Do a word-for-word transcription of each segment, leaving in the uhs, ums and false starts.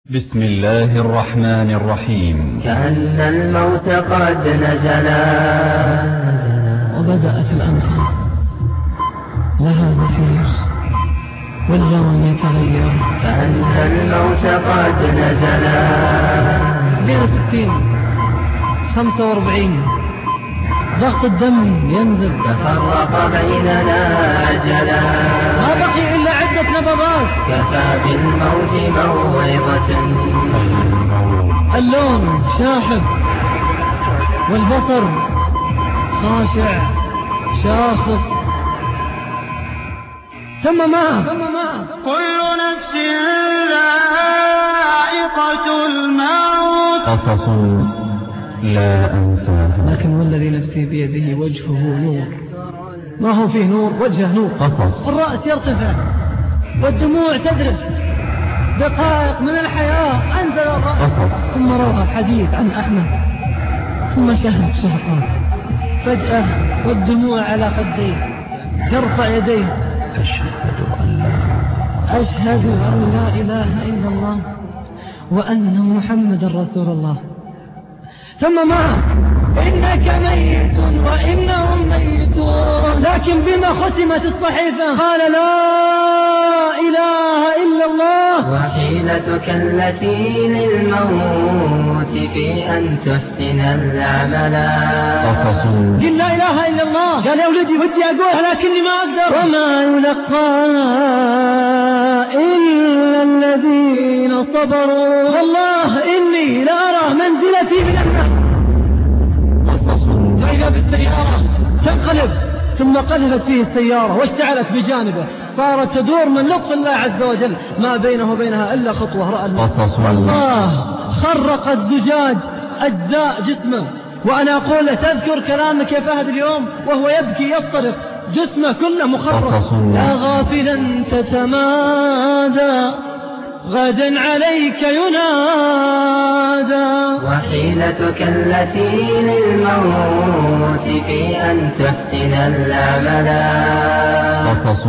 بسم الله الرحمن الرحيم. كأن الموت قد نزلا وبدأت الأنفاس لها زفير واللون يتغير. كأن الموت قد نزلا اثنين وستين خمسة وأربعين ضغط الدم ينزل. تفرق بيننا أجلا ما بقي إلا عدة نبضات. كفى بالموت موعظة. اللون شاحب والبصر خاشع شاخص. ثم ما كل نفس ذائقة الموت. قصص لا أنساها. لكن والذي نفسي بيده وجهه نور. ما هو فيه نور؟ وجهه نور. قصص. الرأس يرتفع والدموع تذرف. دقائق من الحياة أنزل الرأس. قصص. ثم روى الحديث عن أحمد. ثم شهد شهقات. فجأة والدموع على خديه يرفع يديه. أشهد أن لا أشهد أن لا إله إلا الله وأن محمد رسول الله. ثم معك إنك ميت وإنهم ميتون. لكن بما ختمت الصحيفة؟ قال لا إله إلا الله. وحيلتك التي للموت في أن تحسن العملا. قصص. قل لا إله إلا الله. قال يا ولدي ودي أقولها لكني ما أقدر. وما يلقاها إلا الذين صبروا. والله إني لأرى منزلتي من النار. فإذا بالسيارة تنقلب ثم قذفت فيه السيارة واشتعلت بجانبه. صارت تدور من لطف الله عز وجل ما بينه وبينها إلا خطوة. رأى قصص. الله خرق الزجاج أجزاء جسمه. وأنا أقول له تذكر كلامك يا فهد اليوم وهو يبكي يصطرخ جسمه كله مخرق. يا غافلا تتمادى غدا عليك ينادى. وحيلتك التي للموت في أن تحسن العملا. قصص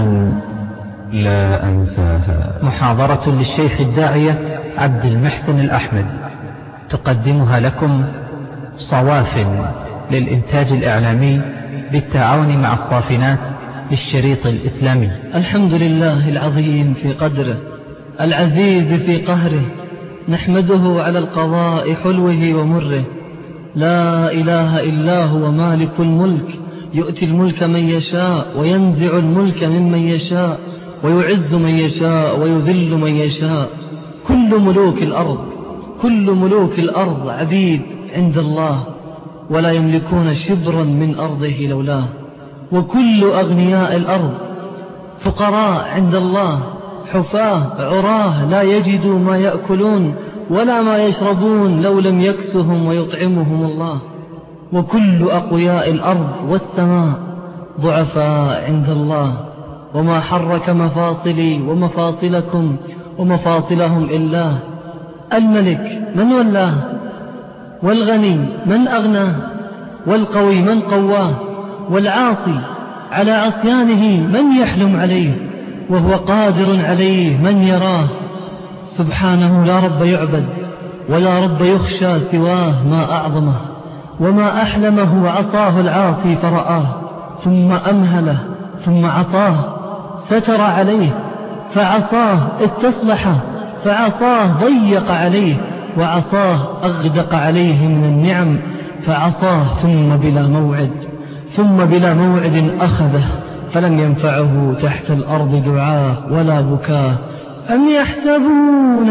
لا أنساها. محاضرة للشيخ الداعية عبد المحسن الأحمد تقدمها لكم صواف للإنتاج الإعلامي بالتعاون مع الصافنات للشريط الإسلامي. الحمد لله العظيم في قدره العزيز في قهره. نحمده على القضاء حلوه ومره. لا إله إلا هو مالك الملك يؤتي الملك من يشاء وينزع الملك ممن يشاء ويعز من يشاء ويذل من يشاء. كل ملوك الأرض كل ملوك الأرض عبيد عند الله ولا يملكون شبرا من أرضه لولاه. وكل أغنياء الأرض فقراء عند الله حفاة عراه لا يجدوا ما يأكلون ولا ما يشربون لو لم يكسهم ويطعمهم الله. وكل أقوياء الأرض والسماء ضعفاء عند الله وما حرك مفاصلي ومفاصلكم ومفاصلهم إلا الملك من ولاه والغني من أغناه والقوي من قواه والعاصي على عصيانه من يحلم عليه وهو قادر عليه من يراه. سبحانه لا رب يعبد ولا رب يخشى سواه. ما أعظمه وما أحلمه عصاه العاصي فرآه ثم أمهله ثم عصاه ستر عليه فعصاه استصلحه فعصاه ضيق عليه وعصاه أغدق عليه من النعم فعصاه ثم بلا موعد ثم بلا موعد أخذه فلم ينفعه تحت الأرض دعاه ولا بكاه. أم يحسبون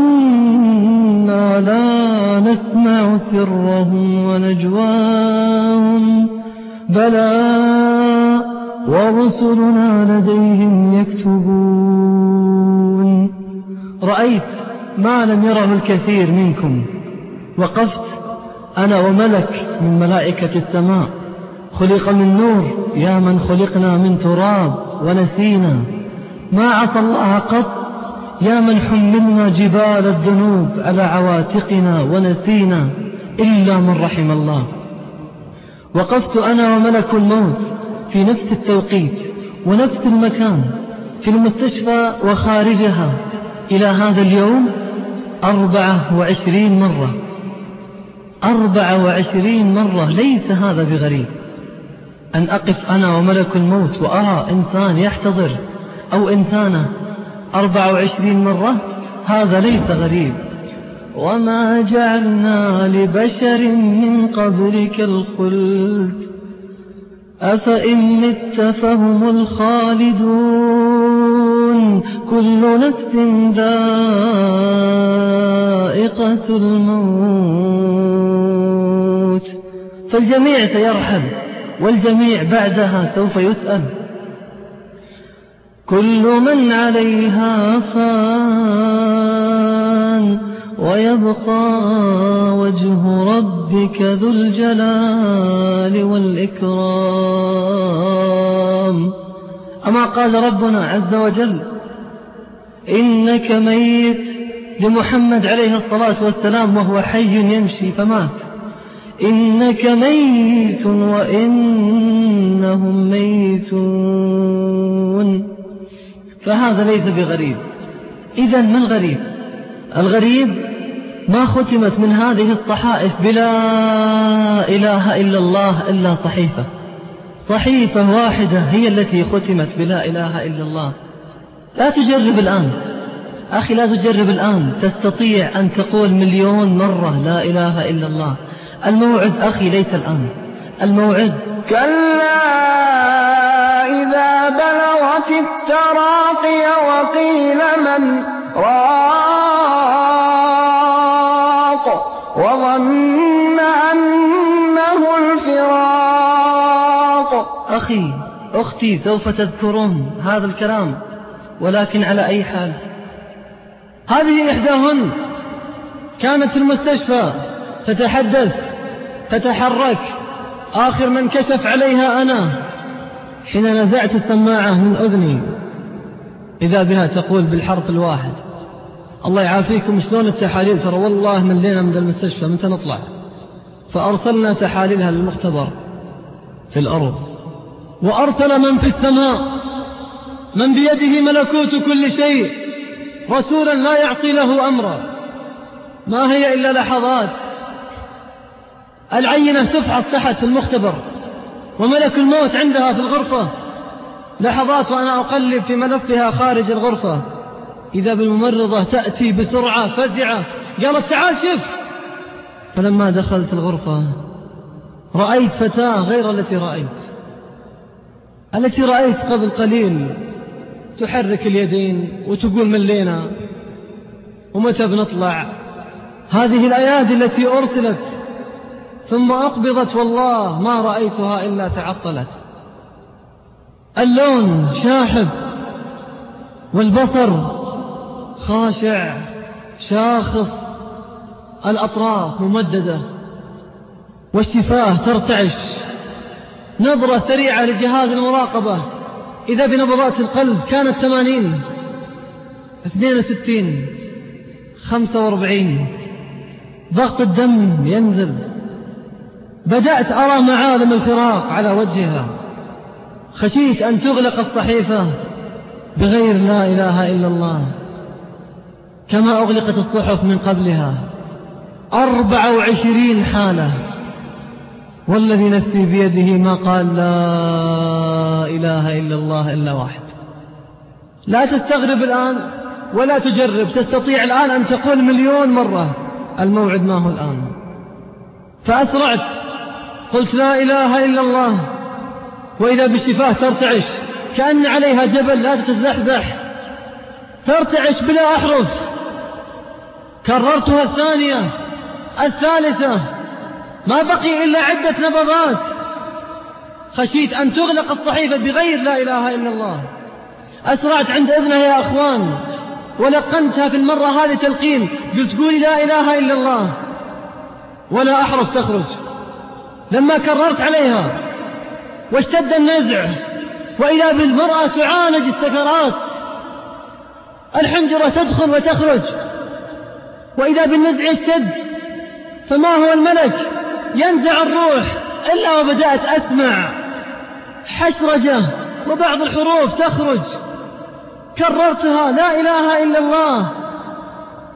أننا لا نسمع سرهم ونجواهم بلى ورسلنا لديهم يكتبون. رأيت ما لم يره الكثير منكم. وقفت أنا وملك من ملائكة السماء خلق من نور يا من خلقنا من تراب ونسينا. ما عصى الله قط يا من حملنا جبال الذنوب على عواتقنا ونسينا إلا من رحم الله. وقفت أنا وملك الموت في نفس التوقيت ونفس المكان في المستشفى وخارجها إلى هذا اليوم أربعة وعشرين مرة، أربعة وعشرين مرة. ليس هذا بغريب أن أقف أنا وملك الموت وأرى إنسان يحتضر أو إنسانة أربعة وعشرين مرة، هذا ليس غريب. وما جعلنا لبشر من قبلك الخلد أفإن مت فهم الخالدون كل نفس ذائقة الموت. فالجميع سيرحل والجميع بعدها سوف يسأل. كل من عليها فان ويبقى وجه ربك ذو الجلال والإكرام. أما قال ربنا عز وجل إنك ميت لمحمد عليه الصلاة والسلام وهو حي يمشي فمات، إنك ميت وإنهم ميتون. فهذا ليس بغريب. إذن ما الغريب؟ الغريب ما ختمت من هذه الصحائف بلا إله إلا الله إلا صحيفة، صحيفة واحدة هي التي ختمت بلا إله إلا الله. لا تجرب الآن أخي، لا تجرب الآن تستطيع أن تقول مليون مرة لا إله إلا الله. الموعد أخي ليس الآن، الموعد كلا إذا بلغت التراقي وقيل من راق وظن أنه الفراق. أخي أختي سوف تذكرون هذا الكلام، ولكن على أي حال. هذه إحداهن كانت في المستشفى تتحدث تتحرك، آخر من كشف عليها أنا حين نزعت السماعة من أذني، إذا بها تقول بالحرف الواحد الله يعافيكم شلون التحاليل، ترى والله من لينا من المستشفى متى نطلع. فأرسلنا تحاليلها للمختبر في الأرض، وأرسل من في السماء من بيده ملكوت كل شيء رسولا لا يعصي له أمرا. ما هي إلا لحظات، العينة تفحص تحت في المختبر وملك الموت عندها في الغرفة، لحظات وأنا أقلب في ملفها خارج الغرفة، إذا بالممرضة تأتي بسرعة فزعة قالت تعال شف. فلما دخلت الغرفة رأيت فتاة غير التي رأيت التي رأيت قبل قليل، تحرك اليدين وتقول من لينا ومتى بنطلع. هذه الأيادي التي أرسلت ثم أقبضت والله ما رأيتها إلا تعطلت. اللون شاحب والبصر خاشع شاخص، الأطراف ممددة والشفاه ترتعش. نظرة سريعة لجهاز المراقبة، إذا بنبضات القلب كانت ثمانين، اثنين وستين، خمسة واربعين، ضغط الدم ينزل. بدأت أرى معالم الفراق على وجهها، خشيت أن تغلق الصحيفة بغير لا إله إلا الله كما أغلقت الصحف من قبلها. أربع وعشرين حالة، والذي نفسي بيده ما قال لا إله إلا الله إلا واحد. لا تستغرب الآن ولا تجرب، تستطيع الآن أن تقول مليون مرة الموعد ما هو الآن. فأسرعت قلت لا إله إلا الله، وإذا بالشفاه ترتعش كأن عليها جبل لا تتزحزح، ترتعش بلا أحرف. كررتها الثانية الثالثة، ما بقي إلا عدة نبضات، خشيت أن تغلق الصحيفة بغير لا إله إلا الله. أسرعت عند إذنها يا أخوان ولقنتها في المرة هذه تلقين، قلت قولي لا إله إلا الله ولا أحرف تخرج. لما كررت عليها واشتد النزع، وإذا بالمرأة تعالج السكرات، الحنجرة تدخل وتخرج، وإذا بالنزع يشتد، فما هو الملك ينزع الروح إلا وبدأت أسمع حشرجة وبعض الحروف تخرج. كررتها لا إله إلا الله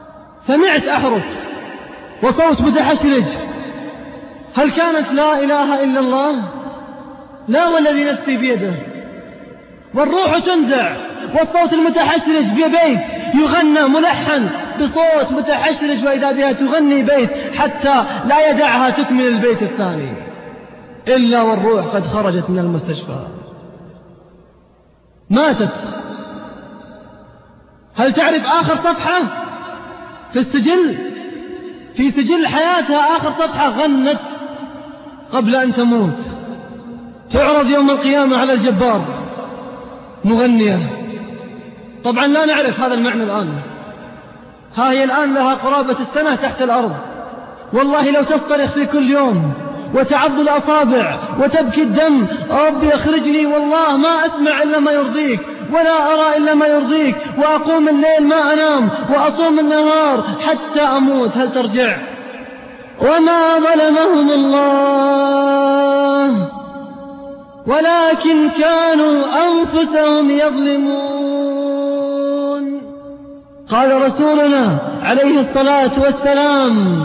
سمعت أحرف وصوت متحشرج، هل كانت لا إله إلا الله؟ لا والذي نفسي بيده. والروح تنزع والصوت المتحشرج ببيت يغنى ملحن بصوت متحشرج، وإذا بها تغني بيت حتى لا يدعها تكمل البيت الثاني إلا والروح قد خرجت من المستشفى، ماتت. هل تعرف آخر صفحة في السجل، في سجل حياتها آخر صفحة غنت قبل أن تموت، تعرض يوم القيامة على الجبار مغنية. طبعا لا نعرف هذا المعنى الآن. ها هي الآن لها قرابة السنة تحت الأرض، والله لو تصطرخ في كل يوم وتعض الأصابع وتبكي الدم، ربي اخرجني، والله ما أسمع إلا ما يرضيك ولا أرى إلا ما يرضيك، وأقوم الليل ما أنام وأصوم النهار حتى أموت، هل ترجع؟ وما ظلمهم الله ولكن كانوا أنفسهم يظلمون. قال رسولنا عليه الصلاة والسلام: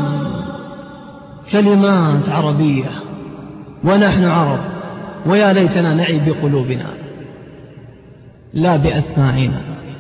كلمات عربية ونحن عرب، ويا ليتنا نعي بقلوبنا لا بأسماعنا.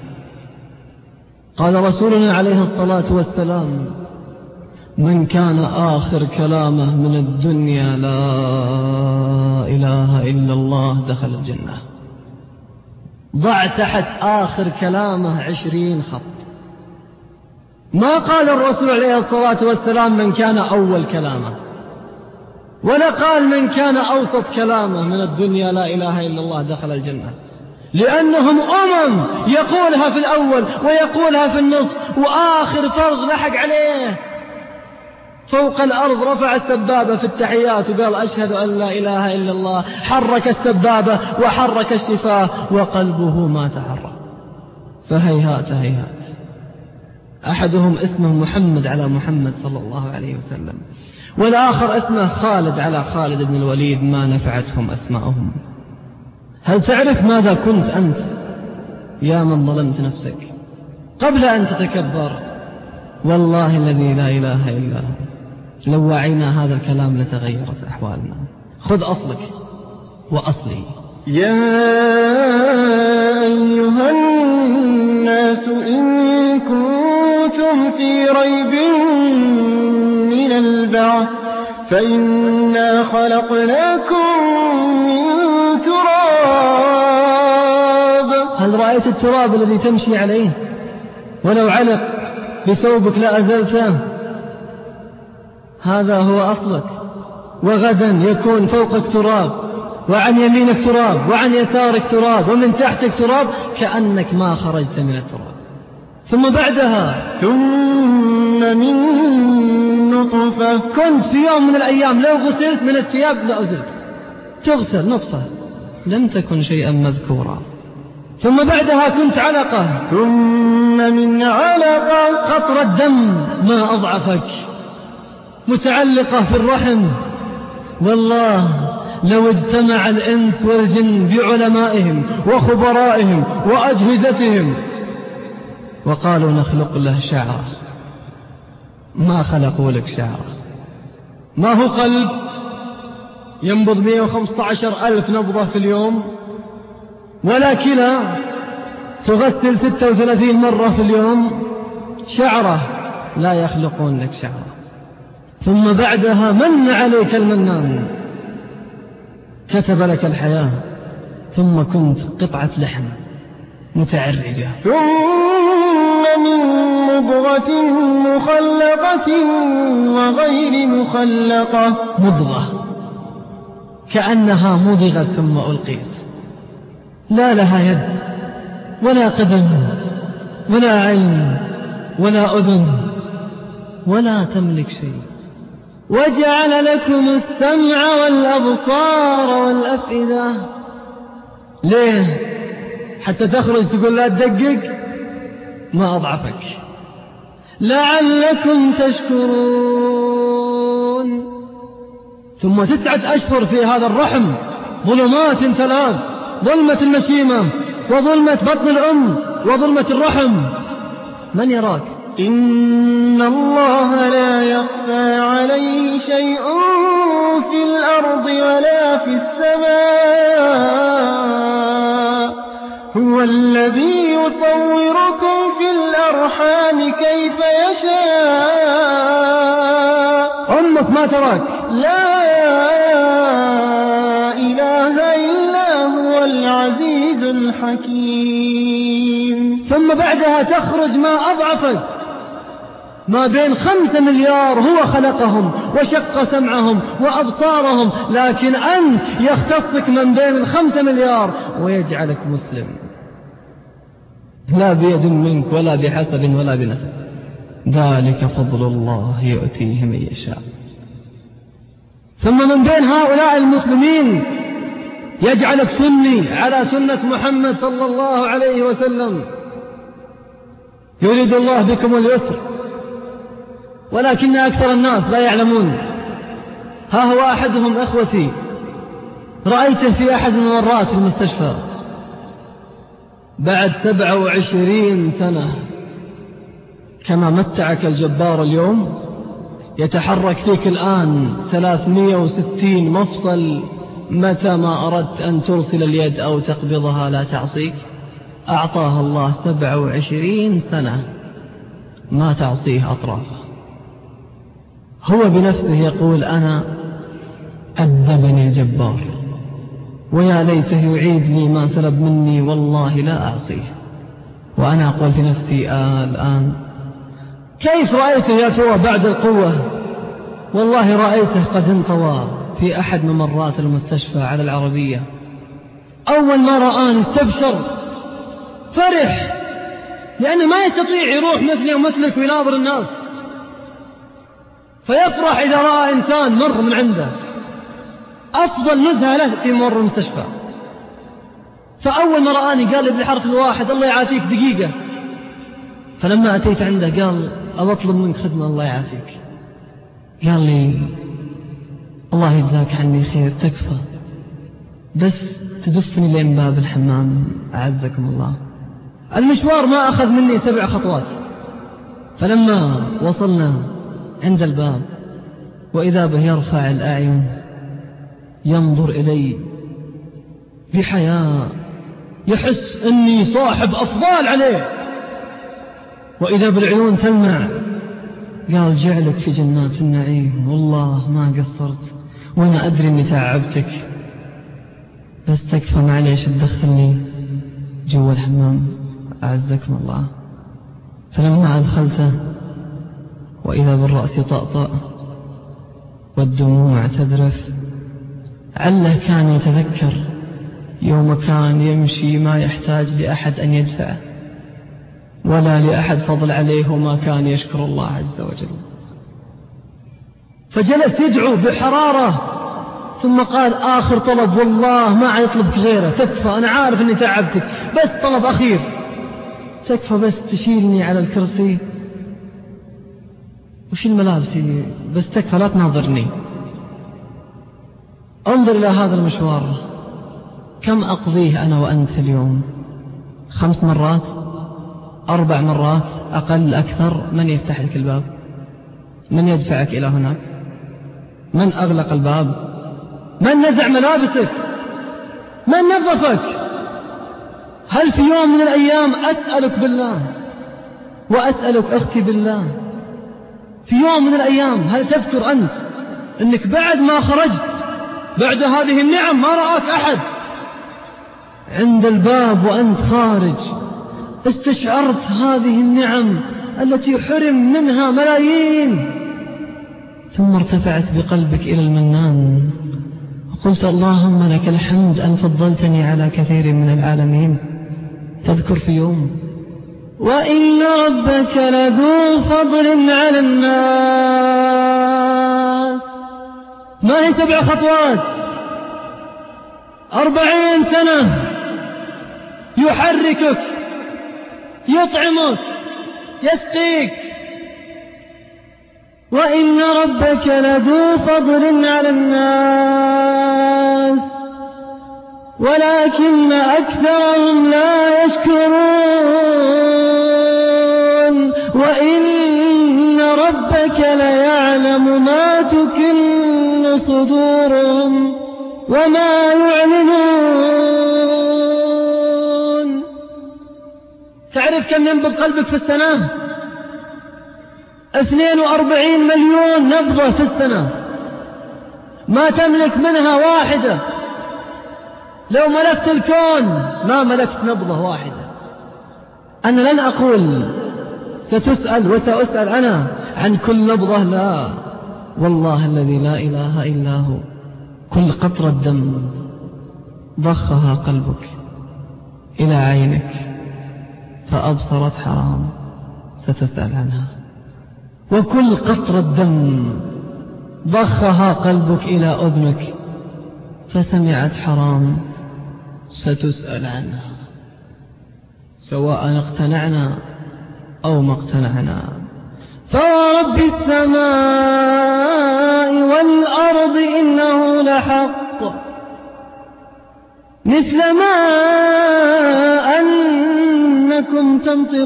قال رسولنا عليه الصلاة والسلام: من كان آخر كلامه من الدنيا لا إله إلا الله دخل الجنة. ضع تحت آخر كلامه عشرين خط. ما قال الرسول عليه الصلاة والسلام من كان أول كلامه، ولا قال من كان أوسط كلامه من الدنيا لا إله إلا الله دخل الجنة، لأنهم أمم يقولها في الأول ويقولها في النصف، وآخر فرض لحق عليه فوق الأرض رفع السبابة في التحيات وقال: أشهد أن لا إله إلا الله، حرك السبابة وحرك الشفاه وقلبه ما تحرك. فهيهات هيهات. أحدهم اسمه محمد على محمد صلى الله عليه وسلم، والآخر اسمه خالد على خالد بن الوليد، ما نفعتهم أسماءهم. هل تعرف ماذا كنت أنت يا من ظلمت نفسك قبل أن تتكبر؟ والله الذي لا إله إلا هو لو وعينا هذا الكلام لتغيرت أحوالنا. خذ أصلك وأصلي. يا أيها الناس إن كنتم في ريب من البعث فإنا خلقناكم من تراب. هل رأيت التراب الذي تمشي عليه؟ ولو علق بثوبك لأزلته. هذا هو أصلك، وغدا يكون فوقك تراب، وعن يمينك تراب، وعن يسارك تراب، ومن تحتك تراب، كأنك ما خرجت من التراب. ثم بعدها ثم من نطفة. كنت في يوم من الأيام لو غسلت من الثياب لأزلت، تغسل نطفة، لم تكن شيئا مذكورا. ثم بعدها كنت علقة، ثم من علقة قطرة دم ما أضعفك، متعلقة في الرحم. والله لو اجتمع الإنس والجن بعلمائهم وخبرائهم وأجهزتهم وقالوا نخلق له شعرة، ما خلقوا لك شعرة. ما هو قلب ينبض مئة وخمسة عشر ألف نبضة في اليوم، ولا كلى تغسل ستة وثلاثين مرة في اليوم. شعرة لا يخلقون لك شعرة. ثم بعدها من عليك المنان، كتب لك الحياة، ثم كنت قطعة لحم متعرجة. ثم من مضغة مخلقة وغير مخلقة. مضغة كأنها مضغت ثم ألقيت، لا لها يد ولا قدم ولا عين ولا أذن ولا تملك شيء. وجعل لكم السمع والأبصار والأفئدة. ليه؟ حتى تخرج تقول لا تدقق؟ ما أضعفك، لعلكم تشكرون. ثم تسعة أشهر في هذا الرحم، ظلمات ثلاث: ظلمة المشيمة، وظلمة بطن الأم، وظلمة الرحم. من يراك؟ إن الله لا يخفى عليه شيء في الأرض ولا في السماء هو الذي يصوركم في الأرحام كيف يشاء. أمك ما تراك. لا إله إلا هو العزيز الحكيم. ثم بعدها تخرج ما أضعفك، ما بين خمسة مليار هو خلقهم وشق سمعهم وأبصارهم، لكن أنت يختصك من بين الخمسة مليار ويجعلك مسلم، لا بيد منك ولا بحسب ولا بنسب. ذلك فضل الله يؤتيه من يشاء. ثم من بين هؤلاء المسلمين يجعلك سني على سنة محمد صلى الله عليه وسلم. يريد الله بكم اليسر ولكن أكثر الناس لا يعلمون. ها هو أحدهم أخوتي رأيته في أحد المرات في المستشفى بعد سبعة وعشرين سنة، كما متعك الجبار اليوم يتحرك فيك الآن ثلاثمائة وستين مفصل، متى ما أردت أن ترسل اليد أو تقبضها لا تعصيك. أعطاها الله سبعة وعشرين سنة ما تعصيه أطرافه. هو بنفسه يقول أنا أدبني الجبار ويا ليته يعيد لي ما سلب مني، والله لا أعصيه. وأنا أقول في نفسي آه الآن كيف رأيته يا ترى بعد القوة؟ والله رأيته قد انطوى في أحد ممرات المستشفى على العربية. أول ما رآني استبشر، فرح، لأنه ما يستطيع يروح مثلي ومثلك ويناظر الناس، فيفرح إذا رأى إنسان مر من عنده. أفضل نزهة له في ممر المستشفى. فأول ما رآني قال لي بالحرف الواحد الله يعافيك دقيقة. فلما أتيت عنده قال أطلب منك خدمة الله يعافيك. قال لي الله يجزاك عني خير، تكفى بس تدفني لين باب الحمام أعزكم الله. المشوار ما أخذ مني سبع خطوات. فلما وصلنا عند الباب وإذا به يرفع الأعين ينظر إلي بحياء، يحس أني صاحب أفضال عليه، وإذا بالعيون تلمع. قال جعلك في جنات النعيم، والله ما قصرت وأنا أدري أني تعبتك، بس تكفى معليش تدخلني جوا الحمام أعزكم الله. فلما أدخلته وإذا بالرأس طأطأ والدموع تذرف، عله كان يتذكر يوم كان يمشي ما يحتاج لأحد أن يدفعه ولا لأحد فضل عليه وما كان يشكر الله عز وجل. فجلس يدعو بحرارة ثم قال آخر طلب، والله ما يطلبك غيره، تكفى أنا عارف أني تعبتك، بس طلب أخير، تكفى بس تشيلني على الكرسي وشيل ملابسي، بس تكفى لا تناظرني. انظر إلى هذا المشوار كم أقضيه أنا وأنت اليوم، خمس مرات، أربع مرات، أقل أكثر. من يفتح لك الباب؟ من يدفعك إلى هناك؟ من أغلق الباب؟ من نزع ملابسك؟ من نظفك؟ هل في يوم من الأيام أسألك بالله وأسألك أختي بالله، في يوم من الأيام هل تذكر أنت أنك بعد ما خرجت بعد هذه النعم ما رآك أحد عند الباب وأنت خارج استشعرت هذه النعم التي حرم منها ملايين، ثم ارتفعت بقلبك إلى المنان وقلت اللهم لك الحمد أن فضلتني على كثير من العالمين؟ تذكر في يوم وإن ربك لذو فضل على الناس، ما هي سبع خطوات، أربعين سنة يحركك، يطعمك، يسقيك. وإن ربك لذو فضل على الناس ولكن أكثرهم لا يشكرون. وإن ليعلم ما تكن صدورهم وما يعلنون. تعرف كم ينبض قلبك في السنة؟ اثنين واربعين مليون نبضة في السنة، ما تملك منها واحدة. لو ملكت الكون ما ملكت نبضة واحدة. أنا لن أقول ستسأل وسأسأل أنا عن كل نبضة، لا، والله الذي لا إله إلا هو، كل قطرة دم ضخها قلبك إلى عينك فأبصرت حرام ستسأل عنها، وكل قطرة دم ضخها قلبك إلى أذنك فسمعت حرام ستسأل عنها، سواء اقتنعنا أو ما اقتنعنا. فورب السماء والأرض إنه لحق مثل ما أنكم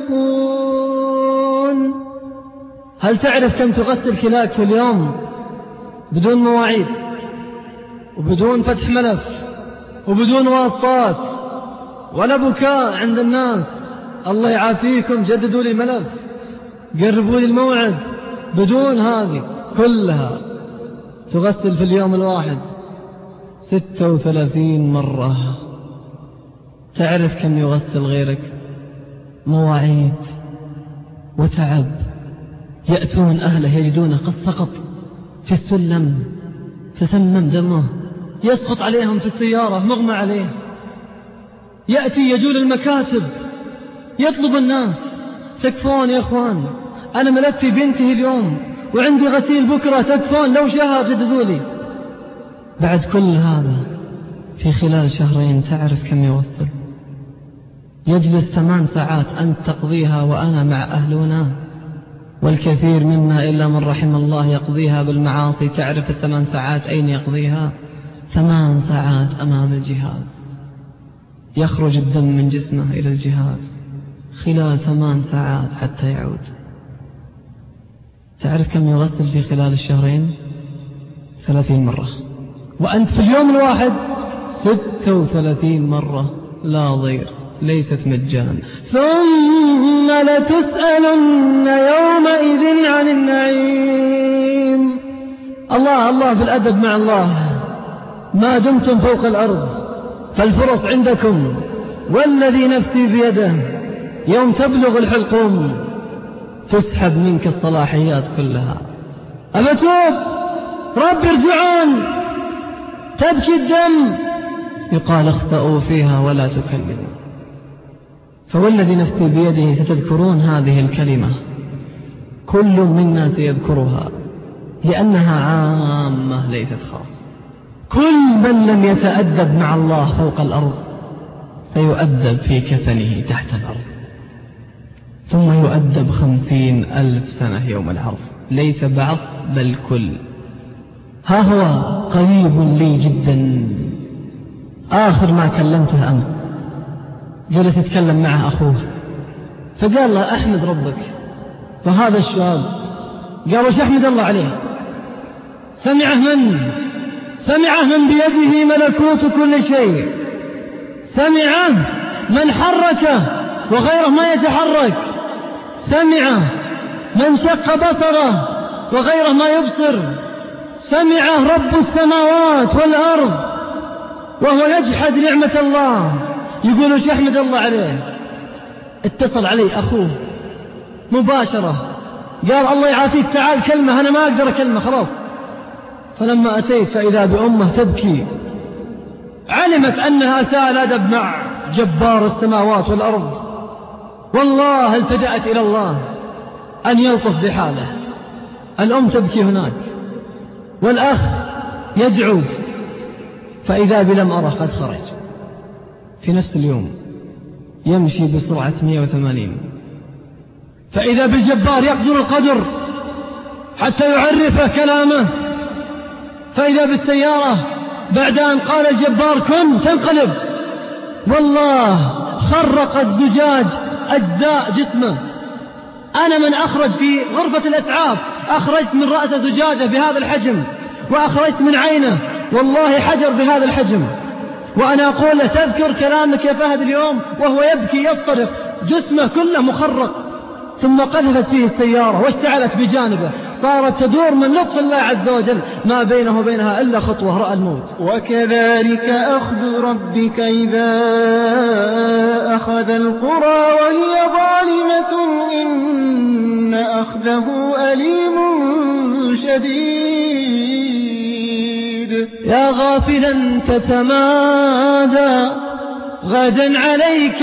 تنطقون. هل تعرف كم تغسل كلاك في اليوم بدون مواعيد وبدون فتح ملف وبدون واسطات ولا بكاء عند الناس؟ الله يعافيكم، جددوا لي ملف، قربوا لي الموعد، بدون هذه كلها تغسل في اليوم الواحد ستة وثلاثين مرة. تعرف كم يغسل غيرك؟ مواعيد وتعب، يأتون أهله يجدونه قد سقط في السلم، تسمم دمه، يسقط عليهم في السيارة مغمى عليه، يأتي يجول المكاتب يطلب الناس، تكفون يا أخوان، أنا ملكتي بنتي اليوم وعندي غسيل بكرة، تكفون لو شهر جددوا لي. بعد كل هذا في خلال شهرين تعرف كم يوصل؟ يجلس ثمان ساعات أنت تقضيها وأنا مع أهلنا، والكثير منا إلا من رحم الله يقضيها بالمعاصي. تعرف الثمان ساعات أين يقضيها؟ ثمان ساعات أمام الجهاز، يخرج الدم من جسمه إلى الجهاز خلال ثمان ساعات حتى يعود. تعرف كم يغسل في خلال الشهرين؟ ثلاثين مرة، وأنت في اليوم الواحد ستة وثلاثين مرة، لا ضير، ليست مجانا. ثم لتسألن يومئذ عن النعيم. الله الله بالأدب مع الله، ما دمتم فوق الأرض فالفرص عندكم، والذي نفسي بيده يوم تبلغ الحلقوم تسحب منك الصلاحيات كلها. أبتوب رب ارجعون، تبكي الدم، يقال اخسأوا فيها ولا تكلموا. فوالذي نفسي بيده ستذكرون هذه الكلمة، كل منا سيذكرها لأنها عامة ليست خاصة. كل من لم يتأدب مع الله فوق الأرض سيؤدب في كفنه تحت الأرض، ثم يؤدب خمسين ألف سنة يوم العرض، ليس بعض بل كل. ها هو قريب لي جدا، آخر ما كلمته أمس جلس يتكلم معه أخوه، فقال له أحمد ربك. فهذا الشاب قال وش أحمد الله عليه؟ سمعه من؟ سمعه من بيده ملكوت كل شيء، سمعه من حركه وغيره ما يتحرك، سمعه من شق بصره وغيره ما يبصر، سمعه رب السماوات والأرض وهو يجحد نعمة الله، يقول وش يحمد الله عليه؟ اتصل عليه أخوه مباشرة قال الله يعافيك تعال كلمة، أنا ما أقدر أكلمة خلاص. فلما أتيت فإذا بأمه تبكي، علمت أنها ساء الأدب مع جبار السماوات والأرض، والله التجأت إلى الله أن يلطف بحاله. الأم تبكي هناك والأخ يدعو، فإذا بلم أره قد خرج في نفس اليوم يمشي بسرعة مئة وثمانين، فإذا بالجبار يقدر القدر حتى يعرف كلامه، فإذا بالسيارة بعد أن قال الجبار كن تنقلب، والله خرق الزجاج أجزاء جسمه. أنا من أخرج في غرفة الأسعاف أخرجت من رأسه زجاجة بهذا الحجم، وأخرجت من عينه والله حجر بهذا الحجم، وأنا أقول له تذكر كلامك يا فهد اليوم وهو يبكي يصطرخ جسمه كله مخرق، ثم قذفت فيه السيارة واشتعلت بجانبه، صارت تدور من لطف الله عز وجل ما بينه وبينها إلا خطوة، رأى الموت. وكذلك أخذ ربك إذا أخذ القرى وهي ظالمة إن أخذه أليم شديد. يا غافلا تتمادى غدا عليك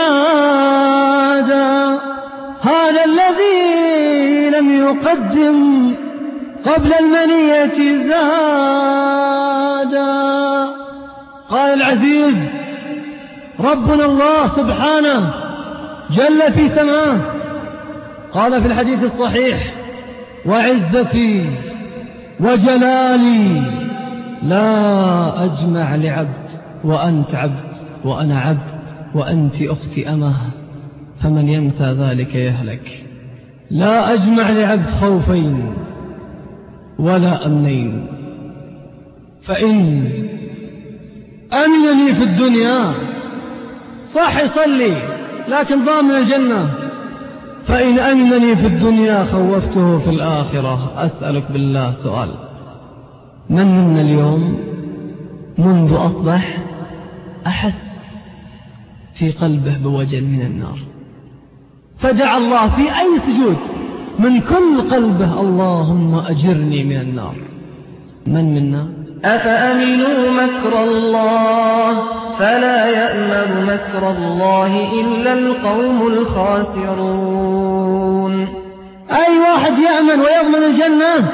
ينادى، هذا الذي لم يقدم قبل المنية زادا. قال العزيز ربنا الله سبحانه جل في سماه، قال في الحديث الصحيح وعزتي وجلالي لا أجمع لعبد وأنت عبد وأنا عبد وأنت أختي أمه، فمن ينسى ذلك يهلك. لا أجمع لعبد خوفين ولا أمنين، فإن أمنني في الدنيا صح يصلي لكن ضامن الجنة، فإن أمنني في الدنيا خوفته في الآخرة. أسألك بالله سؤال، من منا اليوم منذ أصبح أحس في قلبه بوجل من النار، فدعا الله في أي سجود من كل قلبه اللهم أجرني من النار؟ من منا؟ أفأمنوا مكر الله فلا يأمن مكر الله إلا القوم الخاسرون. أي واحد يأمن ويضمن الجنة؟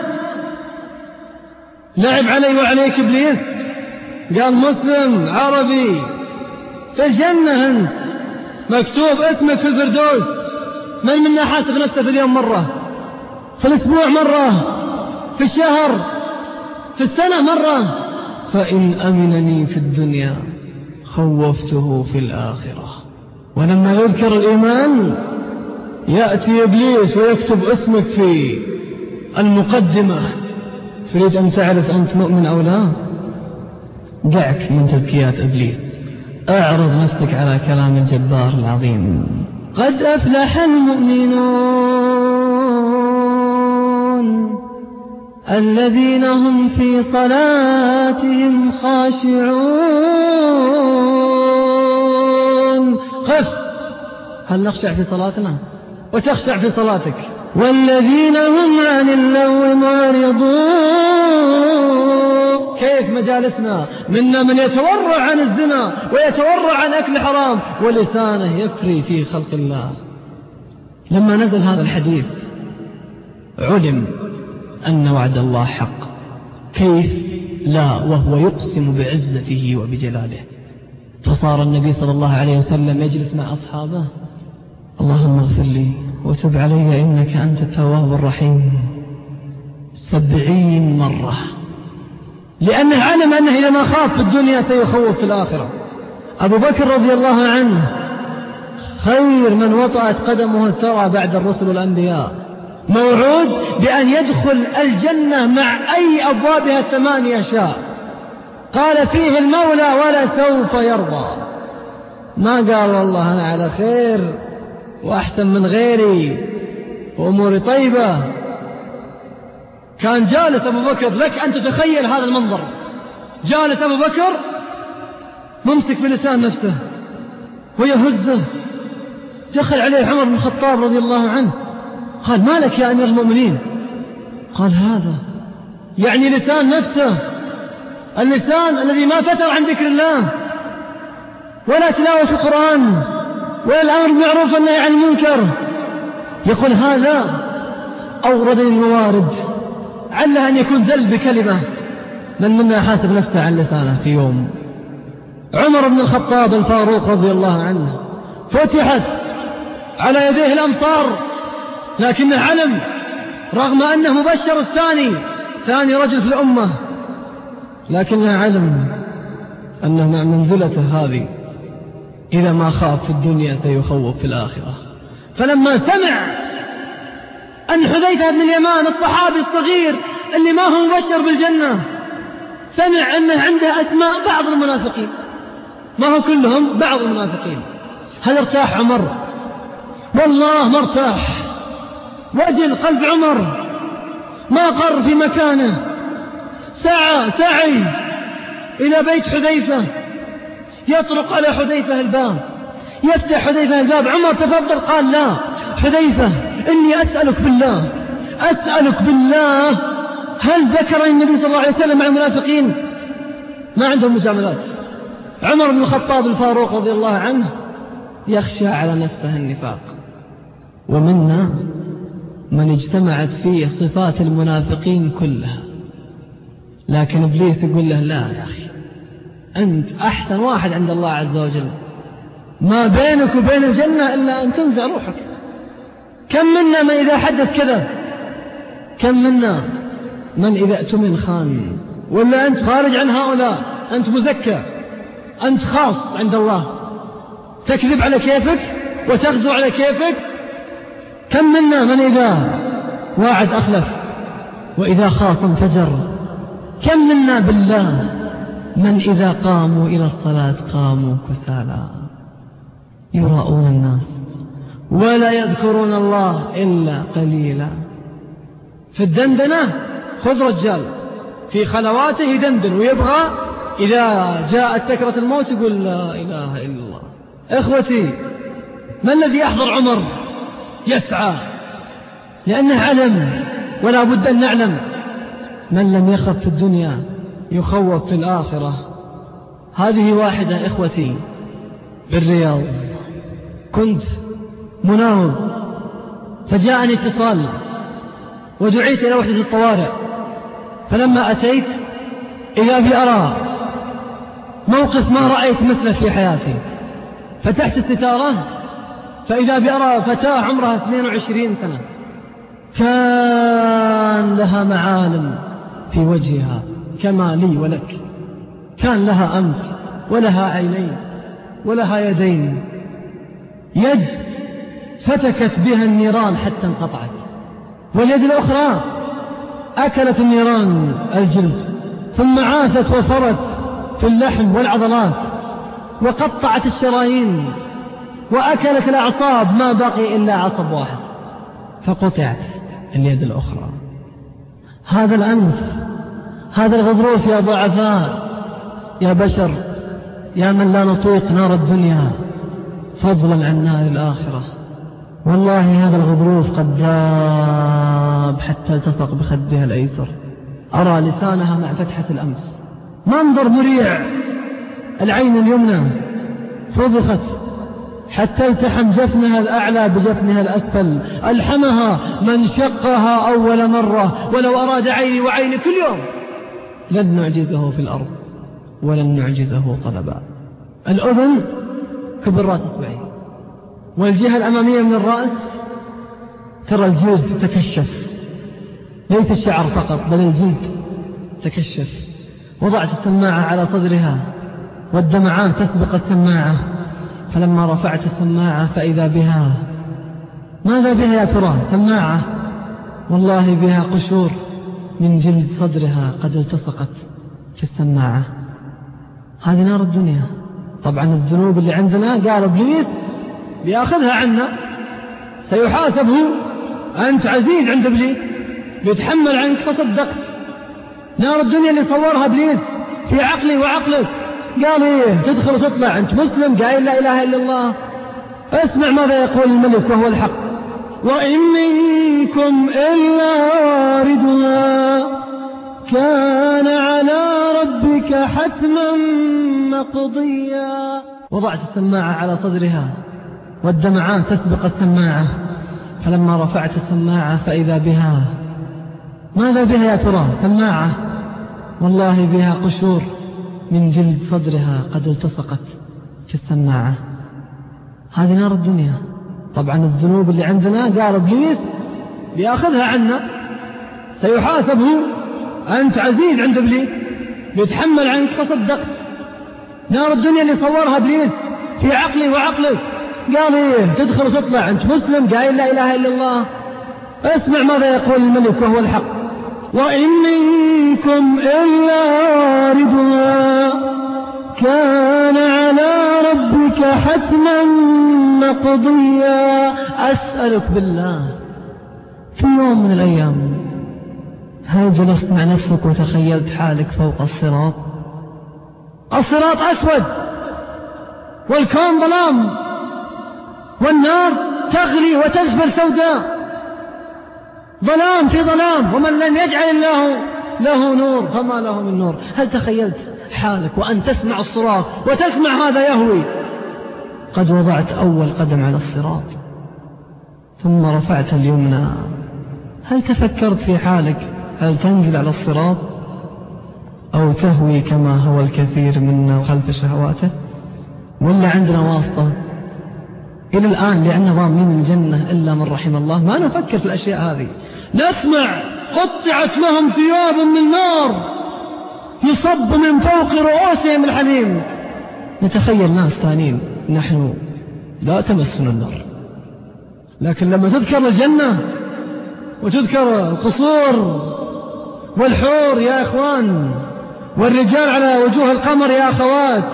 لعب علي وعليك إبليس، قال مسلم عربي في الجنة أنت، مكتوب اسمك في الفردوس. من منا حاسب نفسه في اليوم مرة، في الأسبوع مرة، في الشهر، في السنة مرة؟ فإن أمنني في الدنيا خوفته في الآخرة. ولما يذكر الإيمان يأتي إبليس ويكتب اسمك في المقدمة. تريد أن تعرف أنت مؤمن أو لا؟ دعك من تزكيات إبليس، أعرض نفسك على كلام الجبار العظيم. قد أفلح المؤمنون الذين هم في صلاتهم خاشعون. خف، هل نخشع في صلاتنا وتخشع في صلاتك؟ والذين هم عن اللغو معرضون. كيف مجالسنا؟ منا من يتورع عن الزنا ويتورع عن أكل حرام ولسانه يفري في خلق الله. لما نزل هذا الحديث علم أن وعد الله حق. كيف لا وهو يقسم بعزته وبجلاله؟ فصار النبي صلى الله عليه وسلم يجلس مع أصحابه، اللهم اغفر لي وتب علي إنك أنت التواب الرحيم، سبعين مرة، لأنه علم أنه إذا ما خاف في الدنيا سيخوف في الآخرة. أبو بكر رضي الله عنه خير من وطأت قدمه الثرى بعد الرسل والأنبياء، موعود بأن يدخل الجنة مع أي أبوابها الثمانية شاء. قال فيه المولى ولا سوف يرضى، ما قال والله أنا على خير وأحسن من غيري وأموري طيبة. كان جالس أبو بكر، لك أن تتخيل هذا المنظر، جالس أبو بكر ممسك بلسان نفسه ويهزه. دخل عليه عمر بن الخطاب رضي الله عنه، قال ما لك يا أمير المؤمنين؟ قال هذا يعني لسان نفسه، اللسان الذي ما فتر عن ذكر الله ولا تلاوة القرآن ولا الأمر بالمعروف والنهي عن المنكر. يقول هذا أوردني الموارد، عله أن يكون زل بكلمة. من منا حاسب نفسه عن لسانه في يوم؟ عمر بن الخطاب الفاروق رضي الله عنه فتحت على يديه الأمصار، لكنه علم رغم أنه مبشر الثاني ثاني رجل في الأمة، لكنه علم أنه مع منزلته هذه إذا ما خاف في الدنيا سيخوف في الآخرة. فلما سمع أن حذيفة بن اليمان الصحابي الصغير اللي ما هو مبشر بالجنة سمع أنه عنده أسماء بعض المنافقين، ما هو كلهم، بعض المنافقين. هل ارتاح عمر؟ والله ما ارتاح، وجل قلب عمر، ما قر في مكانه، سعى سعي إلى بيت حذيفة، يطرق على حذيفة الباب، يفتح حذيفة الباب، عمر تفضل، قال لا حذيفة إني أسألك بالله أسألك بالله هل ذكر النبي صلى الله عليه وسلم مع المنافقين؟ ما عندهم مجاملات. عمر بن الخطاب الفاروق رضي الله عنه يخشى على نفسه النفاق، ومنا من اجتمعت فيه صفات المنافقين كلها، لكن إبليس يقول له لا يا أخي أنت أحسن واحد عند الله عز وجل، ما بينك وبين الجنة إلا أن تنزع روحك. كم منا من إذا حدث كذا، كم منا من إذا اؤتمن خان، ولا أنت خارج عن هؤلاء، أنت مزكى، أنت خاص عند الله، تكذب على كيفك وتغزو على كيفك. كم منا من إذا واعد أخلف، وإذا خاصم فجر. كم منا بالله من إذا قاموا إلى الصلاة قاموا كسالى يراؤون الناس ولا يذكرون الله إلا قليلا. في الدندنة خذ رجال في خلواته يدندن ويبغى إذا جاءت سكرة الموت يقول لا إله إلا الله. إخوتي، ما الذي يحضر عمر؟ يسعى لأنه علم، ولا بد أن نعلم من لم يخف في الدنيا يخوف في الآخرة. هذه واحدة إخوتي بالرياض، كنت مناوب فجاءني اتصال ودعيت إلى وحدة الطوارئ، فلما أتيت إذا بي أرى موقف ما رأيت مثله في حياتي. فتحت الستارة فإذا بي أرى فتاة عمرها اثنين وعشرين سنة، كان لها معالم في وجهها كما لي ولك، كان لها أنف ولها عينين ولها يدين، يد فتكت بها النيران حتى انقطعت، واليد الأخرى أكلت النيران الجلد، ثم عاثت وفرت في اللحم والعضلات وقطعت الشرايين وأكلت الأعصاب، ما بقي إلا عصب واحد فقطعت اليد الأخرى. هذا الأنف، هذا الغضروف يا ضعفاء، يا بشر، يا من لا نطيق نار الدنيا فضلا عن نار الآخرة. والله هذا الغضروف قد ذاب حتى التصق بخدها الأيسر، أرى لسانها مع فتحة الأنف، منظر مريع. العين اليمنى فضخت حتى التحم جفنها الأعلى بجفنها الأسفل، ألحمها من شقها أول مرة، ولو أراد عيني وعيني كل يوم لن نعجزه في الأرض ولن نعجزه طلبا. الأذن كبر رأس إصبعي، والجهة الأمامية من الرأس ترى الجلد تكشف، ليس الشعر فقط بل الجلد تكشف. وضعت السماعة على صدرها والدمعات تسبق السماعة، فلما رفعت السماعة فإذا بها، ماذا بها يا ترى؟ سماعة، والله بها قشور من جلد صدرها قد التصقت في السماعة. هذه نار الدنيا. طبعا الذنوب اللي عندنا قال إبليس بيأخذها عنا، سيحاسب هو، أنت عزيز عند إبليس بيتحمل عنك فصدقت. نار الدنيا اللي صورها إبليس في عقلي وعقلك، قال إيه تدخل وتطلع، أنت مسلم قايل لا إله إلا الله. اسمع ماذا يقول الملك وهو الحق: وإن منكم إلا واردها كان على ربك حتما مقضيا. وضعت السماعة على صدرها والدمعات تسبق السماعة، فلما رفعت السماعة فإذا بها، ماذا بها يا ترى؟ سماعة، والله بها قشور من جلد صدرها قد التصقت في السماعة. هذه نار الدنيا. طبعا الذنوب اللي عندنا قال إبليس بيأخذها عنا، سيحاسب هو، أنت عزيز عند إبليس بيتحمل عنك فصدقت. نار الدنيا اللي صورها إبليس في عقلي وعقلك، قال إيه تدخل وتطلع، أنت مسلم قايل لا إله إلا الله. اسمع ماذا يقول الملك وهو الحق: وإن منكم إلا واردها كان على ربك حتما مقضيا. أسألك بالله، في يوم من الأيام هل جلست مع نفسك وتخيلت حالك فوق الصراط؟ الصراط أسود والكون ظلام والنار تغلي وتزفر سوداء، ظلام في ظلام، ومن لم يجعل الله له نور فما له من نور. هل تخيلت حالك وأن تسمع الصراط وتسمع هذا يهوي؟ قد وضعت أول قدم على الصراط ثم رفعت اليمنى. هل تفكرت في حالك هل تنزل على الصراط أو تهوي كما هو الكثير منا خلف شهواته، ولا عندنا واسطة؟ إلى الآن لأن ضامنين الجنة إلا من رحم الله ما نفكر في الأشياء هذه. نسمع قطعت لهم ثياب من نار يصب من فوق رؤوسهم الحميم. نتخيل ناس ثانيين نحن لا تمسنا النار، لكن لما تذكر الجنة وتذكر القصور والحور يا إخوان والرجال على وجوه القمر يا أخوات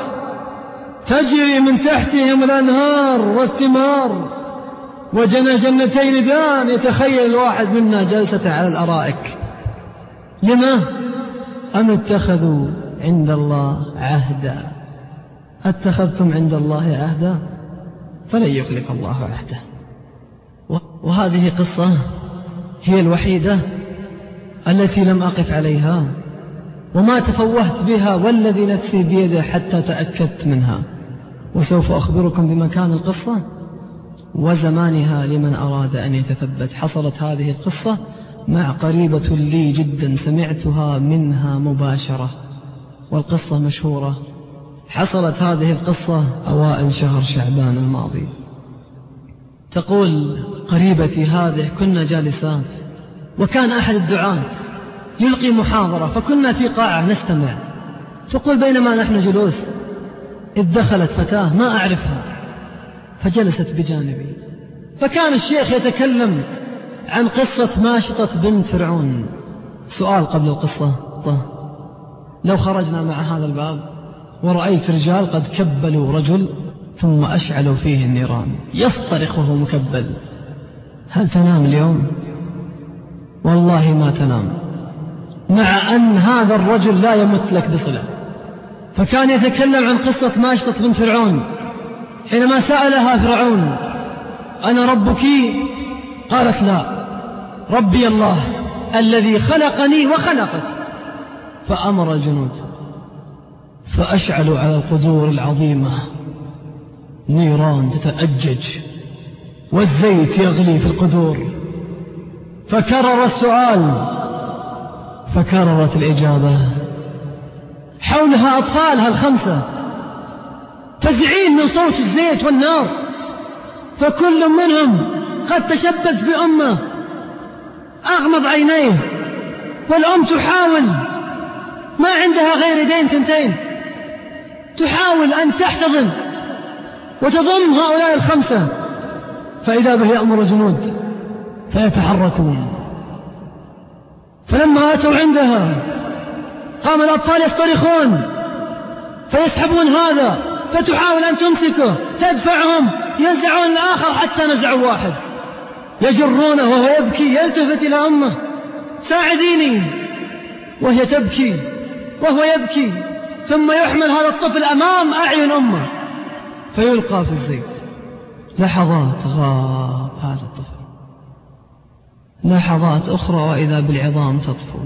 تجري من تحتهم الأنهار والثمار وجنى جنتين دان، يتخيل الواحد منا جلسة على الأرائك. لما؟ أم اتخذوا عند الله عهدا؟ اتخذتم عند الله عهدا فلن يخلف الله عهده. وهذه قصة هي الوحيدة التي لم أقف عليها وما تفوهت بها والذي نفسي بيده حتى تأكدت منها، وسوف أخبركم بمكان القصة وزمانها لمن أراد أن يتثبت. حصلت هذه القصة مع قريبة لي جدا سمعتها منها مباشرة، والقصة مشهورة. حصلت هذه القصة أوائل شهر شعبان الماضي. تقول قريبتي هذه: كنا جالسات وكان أحد الدعاة يلقي محاضرة فكنا في قاعة نستمع. تقول بينما نحن جلوس إذ دخلت فتاة ما أعرفها فجلست بجانبي، فكان الشيخ يتكلم عن قصة ماشطة بنت فرعون. سؤال قبل القصة: لو خرجنا مع هذا الباب ورأيت رجال قد كبلوا رجل ثم أشعلوا فيه النيران يصطرخ وهو مكبل، هل تنام اليوم؟ والله ما تنام، مع أن هذا الرجل لا يمت لك بصلة. فكان يتكلم عن قصة ماشطة بنت فرعون حينما سألها فرعون: أنا ربك؟ قالت: لا، ربي الله الذي خلقني وخلقك. فأمر الجنود فأشعلوا على القدور العظيمة نيران تتأجج والزيت يغلي في القدور. فكرر السؤال فكررت الإجابة. حولها أطفالها الخمسة فزعين من صوت الزيت والنار، فكل منهم قد تشبث بأمه أغمض عينيه، والأم تحاول ما عندها غير يدين ثنتين تحاول أن تحتضن وتضم هؤلاء الخمسة، فإذا به يأمر الجنود فيتحركون. فلما أتوا عندها قام الأطفال يصطرخون فيسحبون هذا، فتحاول أن تمسكه تدفعهم ينزعون الآخر حتى نزعوا واحد، يجرونه وهو يبكي يلتفت إلى أمه: ساعديني، وهي تبكي وهو يبكي، ثم يحمل هذا الطفل أمام أعين أمه فيلقى في الزيت. لحظات غاب هذا الطفل، لحظات أخرى وإذا بالعظام تطفو،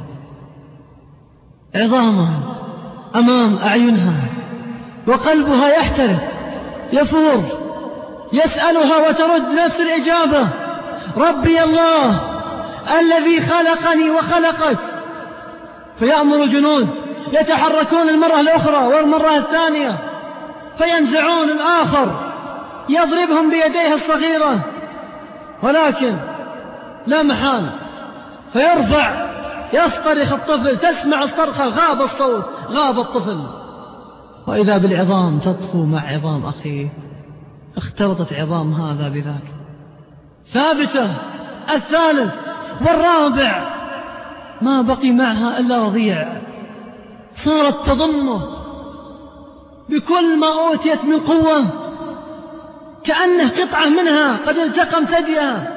عظامها أمام أعينها وقلبها يحترق يفور، يسألها وترد نفس الإجابة: ربي الله الذي خلقني وخلقك. فيأمر الجنود يتحركون المرة الأخرى والمرة الثانية فينزعون الآخر يضربهم بيديه الصغيرة، ولكن لا محال فيرفع يصطرخ الطفل، تسمع الصرخة، غاب الصوت، غاب الطفل، وإذا بالعظام تطفو مع عظام أخيه، اختلطت عظام هذا بذاك. ثابتة الثالث والرابع ما بقي معها إلا رضيع، صارت تضمه بكل ما أوتيت من قوة، كأنه قطعة منها قد التقم ثديها.